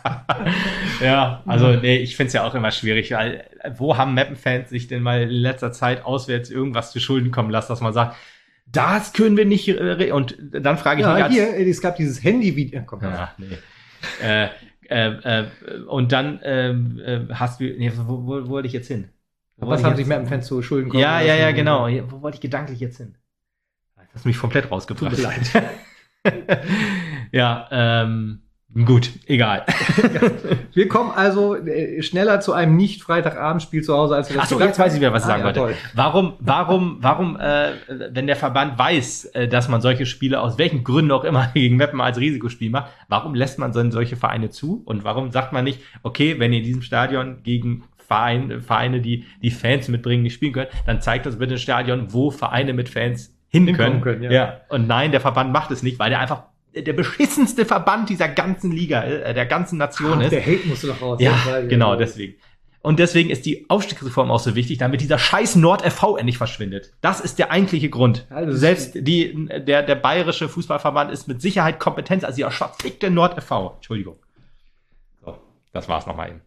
Ja, also nee, ich find's ja auch immer schwierig, weil wo haben Mappenfans sich denn mal in letzter Zeit auswärts irgendwas zu Schulden kommen lassen, dass man sagt, das können wir nicht, äh, und dann frage ich ja, mich... Ja, hier, es gab dieses Handy-Video. Komm, ja, nee. äh, äh, äh, und dann ähm, äh, hast du, nee, wo, wo, wo wollte ich jetzt hin? Wo was haben sich Mappenfans zu Schulden kommen Ja, lassen? ja, ja, genau. Wo wollte ich gedanklich jetzt hin? Das hast mich komplett rausgebracht. Tut mir leid. Ja, ähm, gut, egal. Wir kommen also äh, schneller zu einem Nicht-Freitagabendspiel zu Hause, als wir das Ach so, jetzt weiß ich wieder, was ich ah, sagen ja, wollte. Toll. Warum, warum, warum, äh, wenn der Verband weiß, äh, dass man solche Spiele aus welchen Gründen auch immer gegen Meppen als Risikospiel macht, warum lässt man dann solche Vereine zu? Und warum sagt man nicht, okay, wenn ihr in diesem Stadion gegen Vereine, Vereine, die die Fans mitbringen, nicht spielen können, dann zeigt das bitte ein Stadion, wo Vereine mit Fans hin können. können ja. ja. Und nein, der Verband macht es nicht, weil der einfach der beschissenste Verband dieser ganzen Liga, äh, der ganzen Nation Ach, ist. Der Hate musst du doch raus. Ja, genau, deswegen. Und deswegen ist die Aufstiegsreform auch so wichtig, damit dieser scheiß Nord F V endlich verschwindet. Das ist der eigentliche Grund. Also selbst die, der, der bayerische Fußballverband ist mit Sicherheit kompetent, also der verfickte Nord F V. Entschuldigung. So, das war's nochmal eben.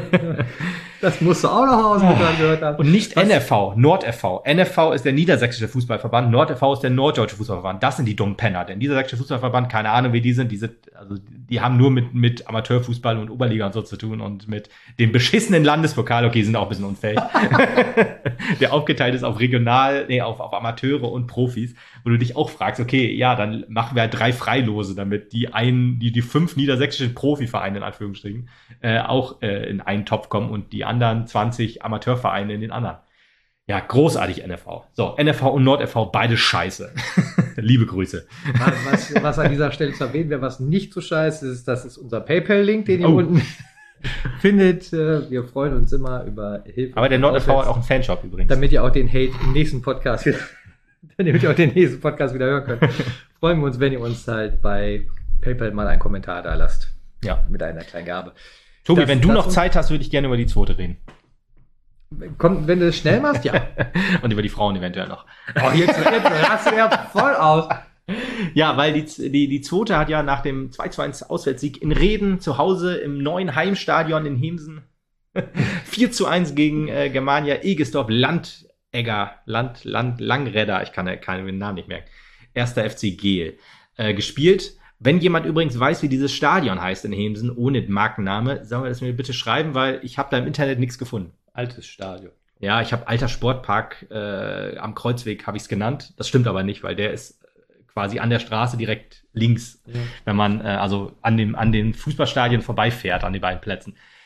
Das musst du auch noch ausgehört gehört haben. Und nicht was? N F V, Nord F V. N F V ist der niedersächsische Fußballverband, Nord F V ist der norddeutsche Fußballverband. Das sind die dummen Penner. Der niedersächsische Fußballverband, keine Ahnung, wie die sind, die sind, also die haben nur mit mit Amateurfußball und Oberliga und so zu tun und mit dem beschissenen Landespokal, okay, sind auch ein bisschen unfähig. Der aufgeteilt ist auf regional, nee, auf, auf Amateure und Profis, wo du dich auch fragst, okay, ja, dann machen wir halt drei Freilose, damit die einen, die die fünf niedersächsischen Profivereine in Anführungsstrichen äh, auch äh, in einen Topf kommen und die anderen zwanzig Amateurvereine in den anderen. Ja, großartig N F V. So, N F V und Nord F V, beide scheiße. Liebe Grüße. Was, was an dieser Stelle zu erwähnen wäre, was nicht so scheiße ist, das ist unser PayPal-Link, den ihr oh. unten findet. Wir freuen uns immer über Hilfe. Aber der Nord F V hat auch einen Fanshop übrigens. Damit ihr auch den Hate im nächsten Podcast wieder, damit ihr auch den nächsten Podcast wieder hören könnt. Freuen wir uns, wenn ihr uns halt bei PayPal mal einen Kommentar da lasst. Ja. Mit einer kleinen Gabe. Tobi, das, wenn du noch Zeit hast, würde ich gerne über die zweite reden. Komm, wenn du es schnell machst, ja. Und über die Frauen eventuell noch. Oh, jetzt, jetzt rast du ja voll aus. Ja, weil die, die, die zweite hat ja nach dem zwei zu eins Auswärtssieg in Reden zu Hause im neuen Heimstadion in Hemsen vier zu eins gegen äh, Germania Egestorf Landegger, Land, Land, Langredder, ich kann ja keinen Namen nicht merken, erster F C Gel, äh, gespielt. Wenn jemand übrigens weiß, wie dieses Stadion heißt in Hemsen, ohne Markenname, soll er das mir bitte schreiben, weil ich habe da im Internet nichts gefunden. Altes Stadion. Ja, ich habe alter Sportpark äh, am Kreuzweg, habe ich es genannt. Das stimmt aber nicht, weil der ist quasi an der Straße direkt links, ja. Wenn man äh, also an dem an den Fußballstadien vorbeifährt, an den beiden Plätzen.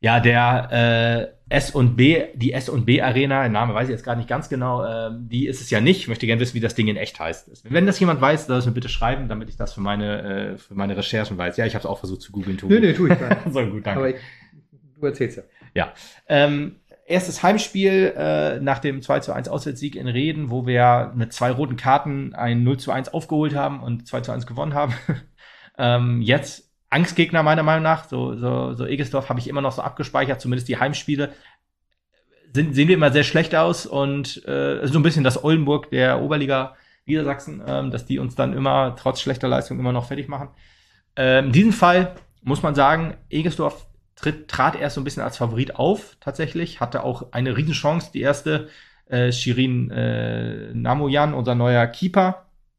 Ja, der äh, S und B, die S und B Arena, der Name weiß ich jetzt gerade nicht ganz genau, äh, die ist es ja nicht. Ich möchte gerne wissen, wie das Ding in echt heißt. Wenn das jemand weiß, soll es mir bitte schreiben, damit ich das für meine äh, für meine Recherchen weiß. Ja, ich habe es auch versucht zu googeln. Nö, nö, tu ich gar nicht. So, gut, danke. Aber ich, du erzählst ja. Ja, ähm, erstes Heimspiel äh, nach dem zwei zu eins Auswärtssieg in Reden, wo wir mit zwei roten Karten ein null zu eins aufgeholt haben und zwei zu eins gewonnen haben. ähm, jetzt Angstgegner meiner Meinung nach, so, so, so Egestorf habe ich immer noch so abgespeichert, zumindest die Heimspiele sind, sehen wir immer sehr schlecht aus und äh, so ein bisschen das Oldenburg der Oberliga Niedersachsen, ähm, dass die uns dann immer trotz schlechter Leistung immer noch fertig machen. Ähm, in diesem Fall muss man sagen, Egestorf tritt, trat erst so ein bisschen als Favorit auf, tatsächlich, hatte auch eine Riesenchance, die erste, äh, Shirin äh, Namoyan, unser neuer Keeper,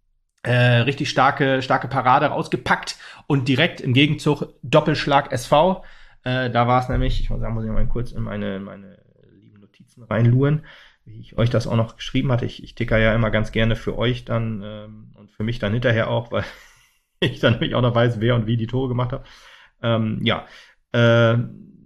Äh, richtig starke, starke Parade rausgepackt und direkt im Gegenzug Doppelschlag S V. Äh, da war es nämlich, ich muss sagen, muss ich mal kurz in meine, meine lieben Notizen reinluren, wie ich euch das auch noch geschrieben hatte. Ich, ich ticker ja immer ganz gerne für euch dann ähm, und für mich dann hinterher auch, weil ich dann nämlich auch noch weiß, wer und wie die Tore gemacht hat. Ähm, ja, äh,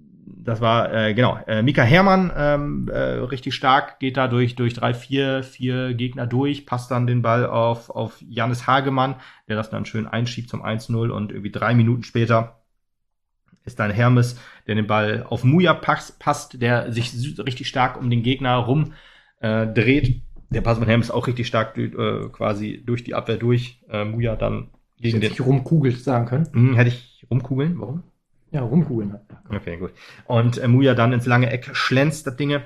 das war, äh, genau, äh, Mika Herrmann, ähm, äh, richtig stark, geht da durch, durch drei, vier, vier Gegner durch, passt dann den Ball auf, auf Jannis Hagemann, der das dann schön einschiebt zum eins null und irgendwie drei Minuten später ist dann Hermes, der den Ball auf Muja passt, passt der sich richtig stark um den Gegner rum äh, dreht. Der Pass von Hermes auch richtig stark äh, quasi durch die Abwehr durch. Äh, Muja dann gegen den... Hätte ich rumkugelt sagen können. Hm, hätte ich rumkugeln? Warum? Ja, rumkugeln. Okay, gut. Und äh, Muja dann ins lange Eck schlänzt das Dinge.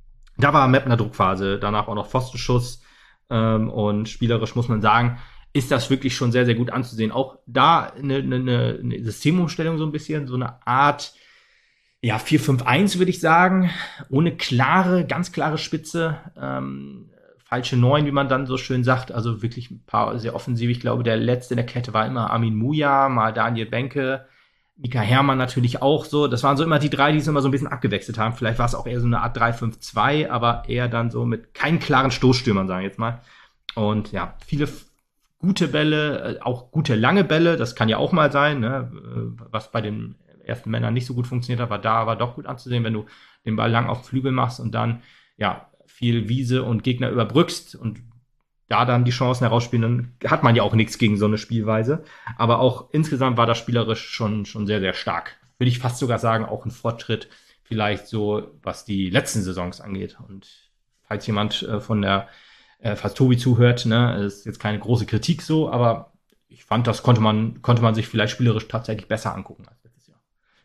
Da war Mepp in der Druckphase, danach auch noch Pfostenschuss. Ähm, und spielerisch muss man sagen, ist das wirklich schon sehr, sehr gut anzusehen. Auch da eine, eine, eine Systemumstellung so ein bisschen, so eine Art, ja, vier fünf eins würde ich sagen, ohne klare, ganz klare Spitze. Ähm, falsche Neun, wie man dann so schön sagt. Also wirklich ein paar sehr offensiv. Ich glaube, der letzte in der Kette war immer Armin Muja, mal Daniel Benke, Mika Herrmann natürlich auch so. Das waren so immer die drei, die es immer so ein bisschen abgewechselt haben. Vielleicht war es auch eher so eine Art drei fünf zwei, aber eher dann so mit keinen klaren Stoßstürmern, sagen wir jetzt mal. Und ja, viele f- gute Bälle, auch gute lange Bälle, das kann ja auch mal sein, ne? Was bei den ersten Männern nicht so gut funktioniert hat, war da aber doch gut anzusehen, wenn du den Ball lang auf den Flügel machst und dann ja viel Wiese und Gegner überbrückst und da dann die Chancen herausspielen, dann hat man ja auch nichts gegen so eine Spielweise. Aber auch insgesamt war das spielerisch schon, schon sehr, sehr stark. Würde ich fast sogar sagen, auch ein Fortschritt vielleicht so, was die letzten Saisons angeht. Und falls jemand äh, von der, äh, falls Tobi zuhört, ne, ist jetzt keine große Kritik so, aber ich fand, das konnte man, konnte man sich vielleicht spielerisch tatsächlich besser angucken als letztes Jahr.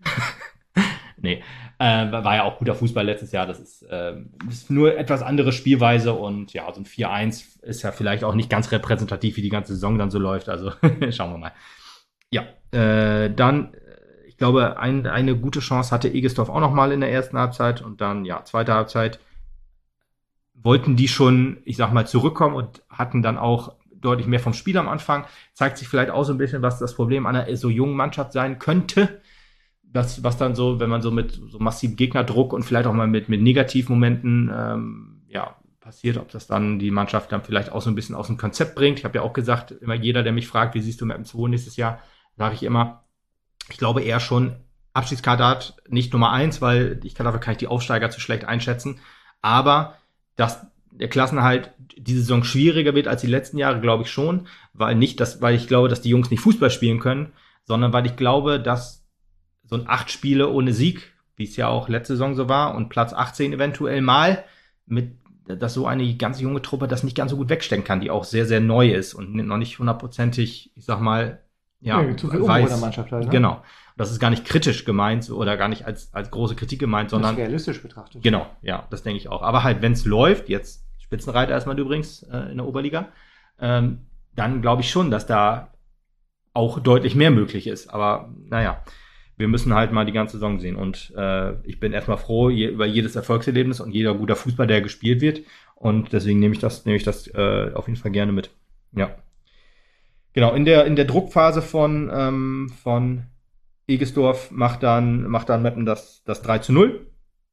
Nee, äh, war ja auch guter Fußball letztes Jahr. Das ist, äh, ist nur etwas andere Spielweise und ja, so ein vier eins ist ja vielleicht auch nicht ganz repräsentativ, wie die ganze Saison dann so läuft. Also schauen wir mal. Ja, äh, dann, ich glaube, ein, eine gute Chance hatte Egestorf auch noch mal in der ersten Halbzeit und dann, ja, zweite Halbzeit wollten die schon, ich sag mal, zurückkommen und hatten dann auch deutlich mehr vom Spiel am Anfang. Zeigt sich vielleicht auch so ein bisschen, was das Problem einer so jungen Mannschaft sein könnte. Das, was dann so, wenn man so mit so massivem Gegnerdruck und vielleicht auch mal mit, mit Negativmomenten ähm, ja, passiert, ob das dann die Mannschaft dann vielleicht auch so ein bisschen aus dem Konzept bringt. Ich habe ja auch gesagt, immer jeder, der mich fragt, wie siehst du mit dem zwei nächstes Jahr, sage ich immer, ich glaube eher schon Abstiegskandidat nicht Nummer eins, weil ich kann dafür kann ich die Aufsteiger zu schlecht einschätzen. Aber dass der Klassenerhalt diese Saison schwieriger wird als die letzten Jahre, glaube ich schon, weil nicht, dass, weil ich glaube, dass die Jungs nicht Fußball spielen können, sondern weil ich glaube, dass so ein acht Spiele ohne Sieg, wie es ja auch letzte Saison so war, und Platz achtzehn eventuell mal, mit, dass so eine ganz junge Truppe das nicht ganz so gut wegstecken kann, die auch sehr, sehr neu ist und noch nicht hundertprozentig, ich sag mal, ja, nee, zu viel Umbruch in der Mannschaft halt, ne? Genau. Das ist gar nicht kritisch gemeint oder gar nicht als, als große Kritik gemeint, sondern das ist realistisch betrachtet. Genau, ja, das denke ich auch. Aber halt, wenn es läuft, jetzt Spitzenreiter erstmal übrigens äh, in der Oberliga, ähm, dann glaube ich schon, dass da auch deutlich mehr möglich ist. Aber naja, wir müssen halt mal die ganze Saison sehen. Und äh, ich bin erstmal froh je, über jedes Erfolgserlebnis und jeder guter Fußball, der gespielt wird. Und deswegen nehme ich das, nehme ich das äh, auf jeden Fall gerne mit. Ja. Genau, in der, in der Druckphase von, ähm, von Egestorf macht dann, macht dann Meppen das, das drei zu null.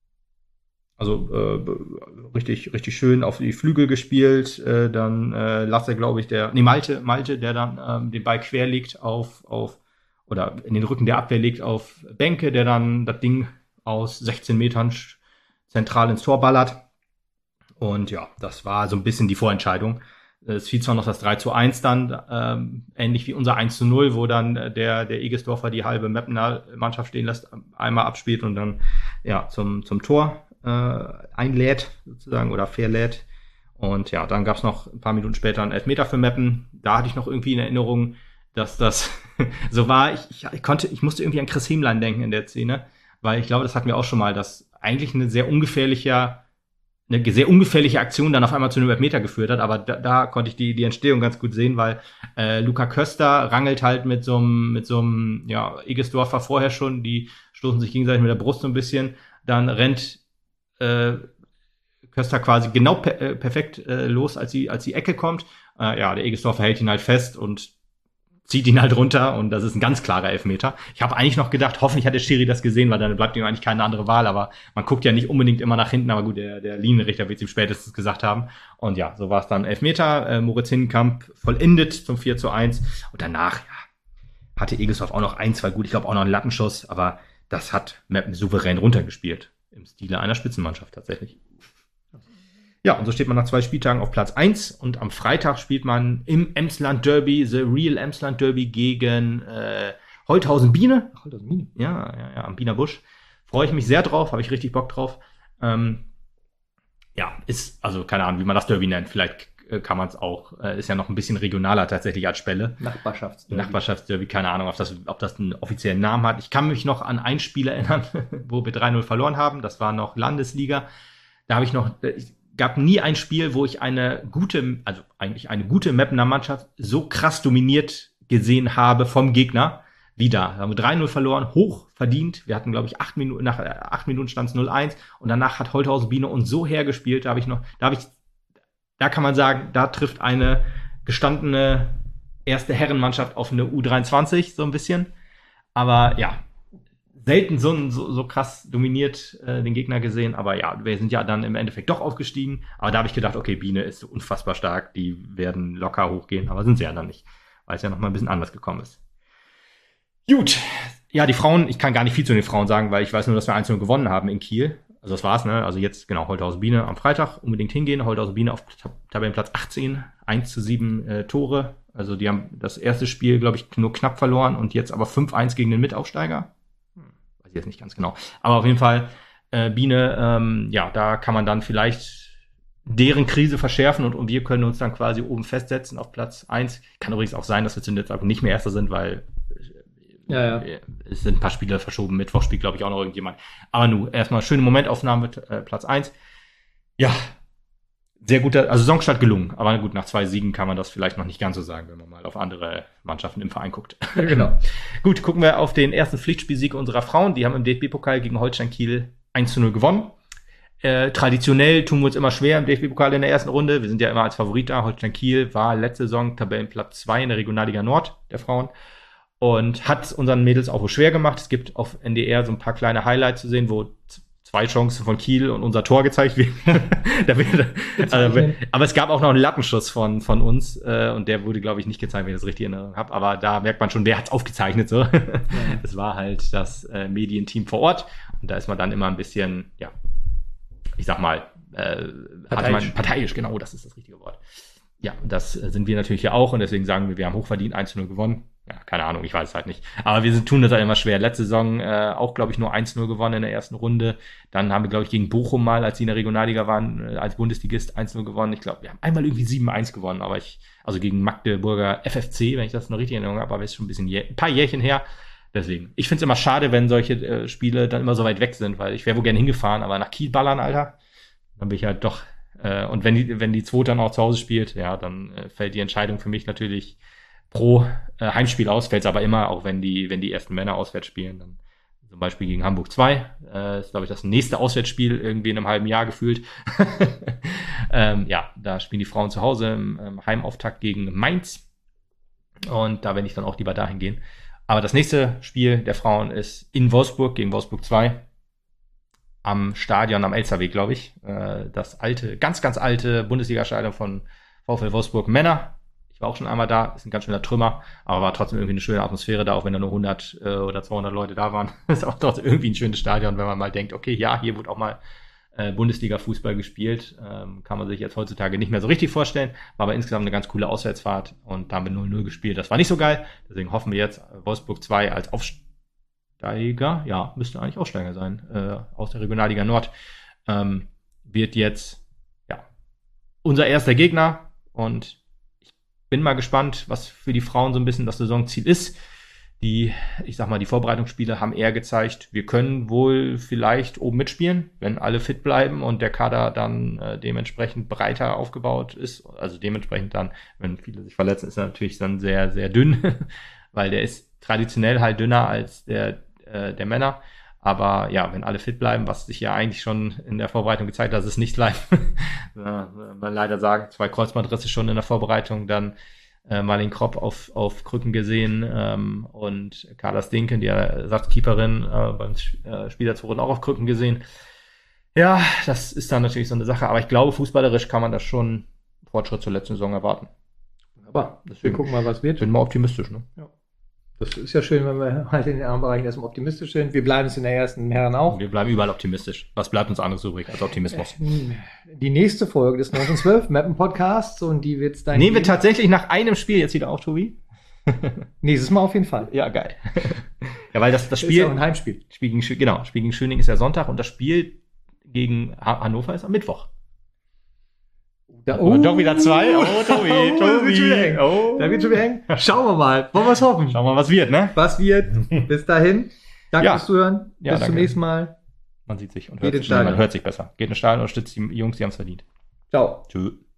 Also äh, richtig, richtig schön auf die Flügel gespielt. Äh, dann äh, Lasse, glaube ich, der, nee, Malte, Malte, der dann ähm, den Ball quer legt auf, auf, oder in den Rücken der Abwehr legt auf Benke, der dann das Ding aus sechzehn Metern zentral ins Tor ballert. Und ja, das war so ein bisschen die Vorentscheidung. Es fiel zwar noch das drei zu eins dann, ähm, ähnlich wie unser eins zu null, wo dann der, der Egesdorfer die halbe Mappener Mannschaft stehen lässt, einmal abspielt und dann, ja, zum, zum Tor, äh, einlädt, sozusagen, oder verlädt. Und ja, dann gab's noch ein paar Minuten später einen Elfmeter für Meppen. Da hatte ich noch irgendwie in Erinnerung, dass das so war. Ich, ich, ich konnte, ich musste irgendwie an Chris Hemlein denken in der Szene, weil ich glaube, das hatten wir auch schon mal, dass eigentlich eine sehr ungefährliche eine sehr ungefährliche Aktion dann auf einmal zu einem Elfmeter geführt hat, aber da, da konnte ich die, die Entstehung ganz gut sehen, weil äh, Luca Köster rangelt halt mit so einem, mit so einem, ja, Egesdorfer vorher schon, die stoßen sich gegenseitig mit der Brust so ein bisschen, dann rennt äh, Köster quasi genau per, äh, perfekt äh, los, als die, als die Ecke kommt. Äh, ja, der Egesdorfer hält ihn halt fest und zieht ihn halt runter und das ist ein ganz klarer Elfmeter. Ich habe eigentlich noch gedacht, hoffentlich hat der Schiri das gesehen, weil dann bleibt ihm eigentlich keine andere Wahl, aber man guckt ja nicht unbedingt immer nach hinten, aber gut, der, der Linienrichter wird es ihm spätestens gesagt haben. Und ja, so war es dann Elfmeter. Äh, Moritz Hindenkamp vollendet zum vier zu eins und danach, ja, hatte Egesdorf auch noch ein, zwei gut, ich glaube auch noch einen Lattenschuss, aber das hat Meppen souverän runtergespielt. Im Stile einer Spitzenmannschaft tatsächlich. Ja, und so steht man nach zwei Spieltagen auf Platz eins und am Freitag spielt man im Emsland Derby, The Real Emsland Derby gegen äh, Holthausen Biene. Holthausen Biene. Ja, ja, ja, am Biener Busch. Freue ich mich sehr drauf, habe ich richtig Bock drauf. Ähm, ja, ist, also keine Ahnung, wie man das Derby nennt. Vielleicht äh, kann man es auch, äh, ist ja noch ein bisschen regionaler tatsächlich als Spelle. Nachbarschaftsderby. Nachbarschaftsderby, keine Ahnung, ob das, ob das einen offiziellen Namen hat. Ich kann mich noch an ein Spiel erinnern, wo wir drei null verloren haben. Das war noch Landesliga. Da habe ich noch, ich, gab nie ein Spiel, wo ich eine gute, also eigentlich eine gute Mappener Mannschaft so krass dominiert gesehen habe vom Gegner wie da. Da haben wir drei null verloren, hoch verdient. Wir hatten, glaube ich, acht Minuten, nach acht Minuten stand es null eins und danach hat Holthausen Biene uns so hergespielt, da habe ich noch, da habe ich, da kann man sagen, da trifft eine gestandene erste Herrenmannschaft auf eine U dreiundzwanzig so ein bisschen. Aber ja, selten so, so, so krass dominiert äh, den Gegner gesehen, aber ja, wir sind ja dann im Endeffekt doch aufgestiegen, aber da habe ich gedacht, okay, Biene ist so unfassbar stark, die werden locker hochgehen, aber sind sie ja dann nicht, weil es ja noch mal ein bisschen anders gekommen ist. Gut, ja, die Frauen, ich kann gar nicht viel zu den Frauen sagen, weil ich weiß nur, dass wir eins null gewonnen haben in Kiel, also das war's, ne, also jetzt, genau, Holthausen Biene am Freitag, unbedingt hingehen, Holthausen Biene auf Tab- Tabellenplatz achtzehn, eins zu sieben äh, Tore, also die haben das erste Spiel, glaube ich, nur knapp verloren und jetzt aber fünf eins gegen den Mitaufsteiger. Jetzt nicht ganz genau. Aber auf jeden Fall, äh, Biene, ähm, ja, da kann man dann vielleicht deren Krise verschärfen und, und wir können uns dann quasi oben festsetzen auf Platz eins. Kann übrigens auch sein, dass wir zu dem Zeitpunkt nicht mehr Erster sind, weil ja, ja. äh, es sind ein paar Spiele verschoben. Mittwoch spielt, glaube ich, auch noch irgendjemand. Aber nun, erstmal schöne Momentaufnahme mit äh, Platz eins. Ja, sehr guter, also Saisonstart gelungen. Aber gut, nach zwei Siegen kann man das vielleicht noch nicht ganz so sagen, wenn man mal auf andere Mannschaften im Verein guckt. Ja, genau. Gut, gucken wir auf den ersten Pflichtspielsieg unserer Frauen. Die haben im D F B-Pokal gegen Holstein Kiel eins zu null gewonnen. Äh, traditionell tun wir uns immer schwer im D F B-Pokal in der ersten Runde. Wir sind ja immer als Favorit da. Holstein Kiel war letzte Saison Tabellenplatz zwei in der Regionalliga Nord der Frauen. Und hat unseren Mädels auch schwer gemacht. Es gibt auf N D R so ein paar kleine Highlights zu sehen, wo zwei Chancen von Kiel und unser Tor gezeigt wird. da wird also, aber es gab auch noch einen Lattenschuss von von uns äh, und der wurde, glaube ich, nicht gezeigt, wenn ich das richtig in Erinnerung habe. Aber da merkt man schon, wer hat's aufgezeichnet so. Es war halt das äh, Medienteam vor Ort und da ist man dann immer ein bisschen, ja, ich sag mal, äh, parteiisch. Man, parteiisch, genau, das ist das richtige Wort. Ja, das sind wir natürlich hier auch und deswegen sagen wir, wir haben hochverdient eins zu null gewonnen. Ja, keine Ahnung, ich weiß es halt nicht. Aber wir sind, tun das halt immer schwer. Letzte Saison äh, auch, glaube ich, nur eins zu null gewonnen in der ersten Runde. Dann haben wir, glaube ich, gegen Bochum mal, als sie in der Regionalliga waren, äh, als Bundesligist eins zu null gewonnen. Ich glaube, wir haben einmal irgendwie sieben eins gewonnen, aber ich, also gegen Magdeburger F F C, wenn ich das noch richtig in Erinnerung habe, aber ist schon ein bisschen, ein paar Jährchen her. Deswegen. Ich finde es immer schade, wenn solche äh, Spiele dann immer so weit weg sind, weil ich wäre wohl gerne hingefahren, aber nach Kiel ballern, Alter, dann bin ich halt doch, äh, und wenn die, wenn die zweite dann auch zu Hause spielt, ja, dann äh, fällt die Entscheidung für mich natürlich pro äh, Heimspiel aus, fällt es aber immer, auch wenn die, wenn die ersten Männer auswärts spielen, dann zum Beispiel gegen Hamburg zwei, äh, ist, glaube ich, das nächste Auswärtsspiel irgendwie in einem halben Jahr gefühlt. ähm, ja, da spielen die Frauen zu Hause im, im Heimauftakt gegen Mainz und da werde ich dann auch lieber dahin gehen. Aber das nächste Spiel der Frauen ist in Wolfsburg gegen Wolfsburg zwei am Stadion am Elsterweg, glaube ich. Äh, das alte, ganz, ganz alte Bundesliga-Stadion von VfL Wolfsburg Männer. Ich war auch schon einmal da, ist ein ganz schöner Trümmer, aber war trotzdem irgendwie eine schöne Atmosphäre da, auch wenn da nur hundert äh, oder zweihundert Leute da waren. Ist auch trotzdem irgendwie ein schönes Stadion, wenn man mal denkt, okay, ja, hier wird auch mal äh, Bundesliga-Fußball gespielt. Ähm, kann man sich jetzt heutzutage nicht mehr so richtig vorstellen. War aber insgesamt eine ganz coole Auswärtsfahrt und da haben wir null null gespielt. Das war nicht so geil, deswegen hoffen wir jetzt Wolfsburg zwei als Aufsteiger, ja, müsste eigentlich Aufsteiger sein, äh, aus der Regionalliga Nord, ähm, wird jetzt, ja, unser erster Gegner und bin mal gespannt, was für die Frauen so ein bisschen das Saisonziel ist. Die, ich sag mal, die Vorbereitungsspiele haben eher gezeigt, wir können wohl vielleicht oben mitspielen, wenn alle fit bleiben und der Kader dann äh, dementsprechend breiter aufgebaut ist. Also dementsprechend dann, wenn viele sich verletzen, ist er natürlich dann sehr, sehr dünn, weil der ist traditionell halt dünner als der, äh, der Männer. Aber ja, wenn alle fit bleiben, was sich ja eigentlich schon in der Vorbereitung gezeigt hat, dass es nicht bleibt, ja, man leider sagen, zwei Kreuzbandrisse schon in der Vorbereitung, dann äh, Marlene Kropp auf, auf Krücken gesehen ähm, und Carla Stinken, die Ersatzkeeperin äh, beim äh, Spielerzug auch auf Krücken gesehen. Ja, das ist dann natürlich so eine Sache, aber ich glaube, fußballerisch kann man das schon Fortschritt zur letzten Saison erwarten. Aber wir gucken mal, was wird. Bin mal optimistisch, ne? Ja. Das ist ja schön, wenn wir halt in den anderen Bereichen erstmal optimistisch sind. Wir bleiben es in der ersten Herren auch. Wir bleiben überall optimistisch. Was bleibt uns anderes übrig als Optimismus? Die nächste Folge des neunzehnhundertzwölf Mappen Podcasts und die wird's dann. Nehmen wir tatsächlich nach einem Spiel jetzt wieder auf, Tobi? Nächstes Mal auf jeden Fall. Ja, geil. Ja, weil das, das Spiel. Ist ja auch ein Heimspiel. Spiel gegen, genau, Spiel gegen Schöning ist ja Sonntag und das Spiel gegen Hannover ist am Mittwoch. Da, oh, doch wieder zwei. Oh, Tobi, oh, Tobi. Oh. Da wird schon wieder eng. Schauen wir mal. Wollen wir es hoffen? Schauen wir mal, was wird, ne? Was wird. Bis dahin. Danke Ja. fürs Zuhören. Ja, Bis danke. zum nächsten Mal. Man sieht sich und Geht hört ins sich. Man Stadion. hört sich besser. Geht ins Stadion und unterstützt die Jungs, die haben es verdient. Ciao. Tschüss.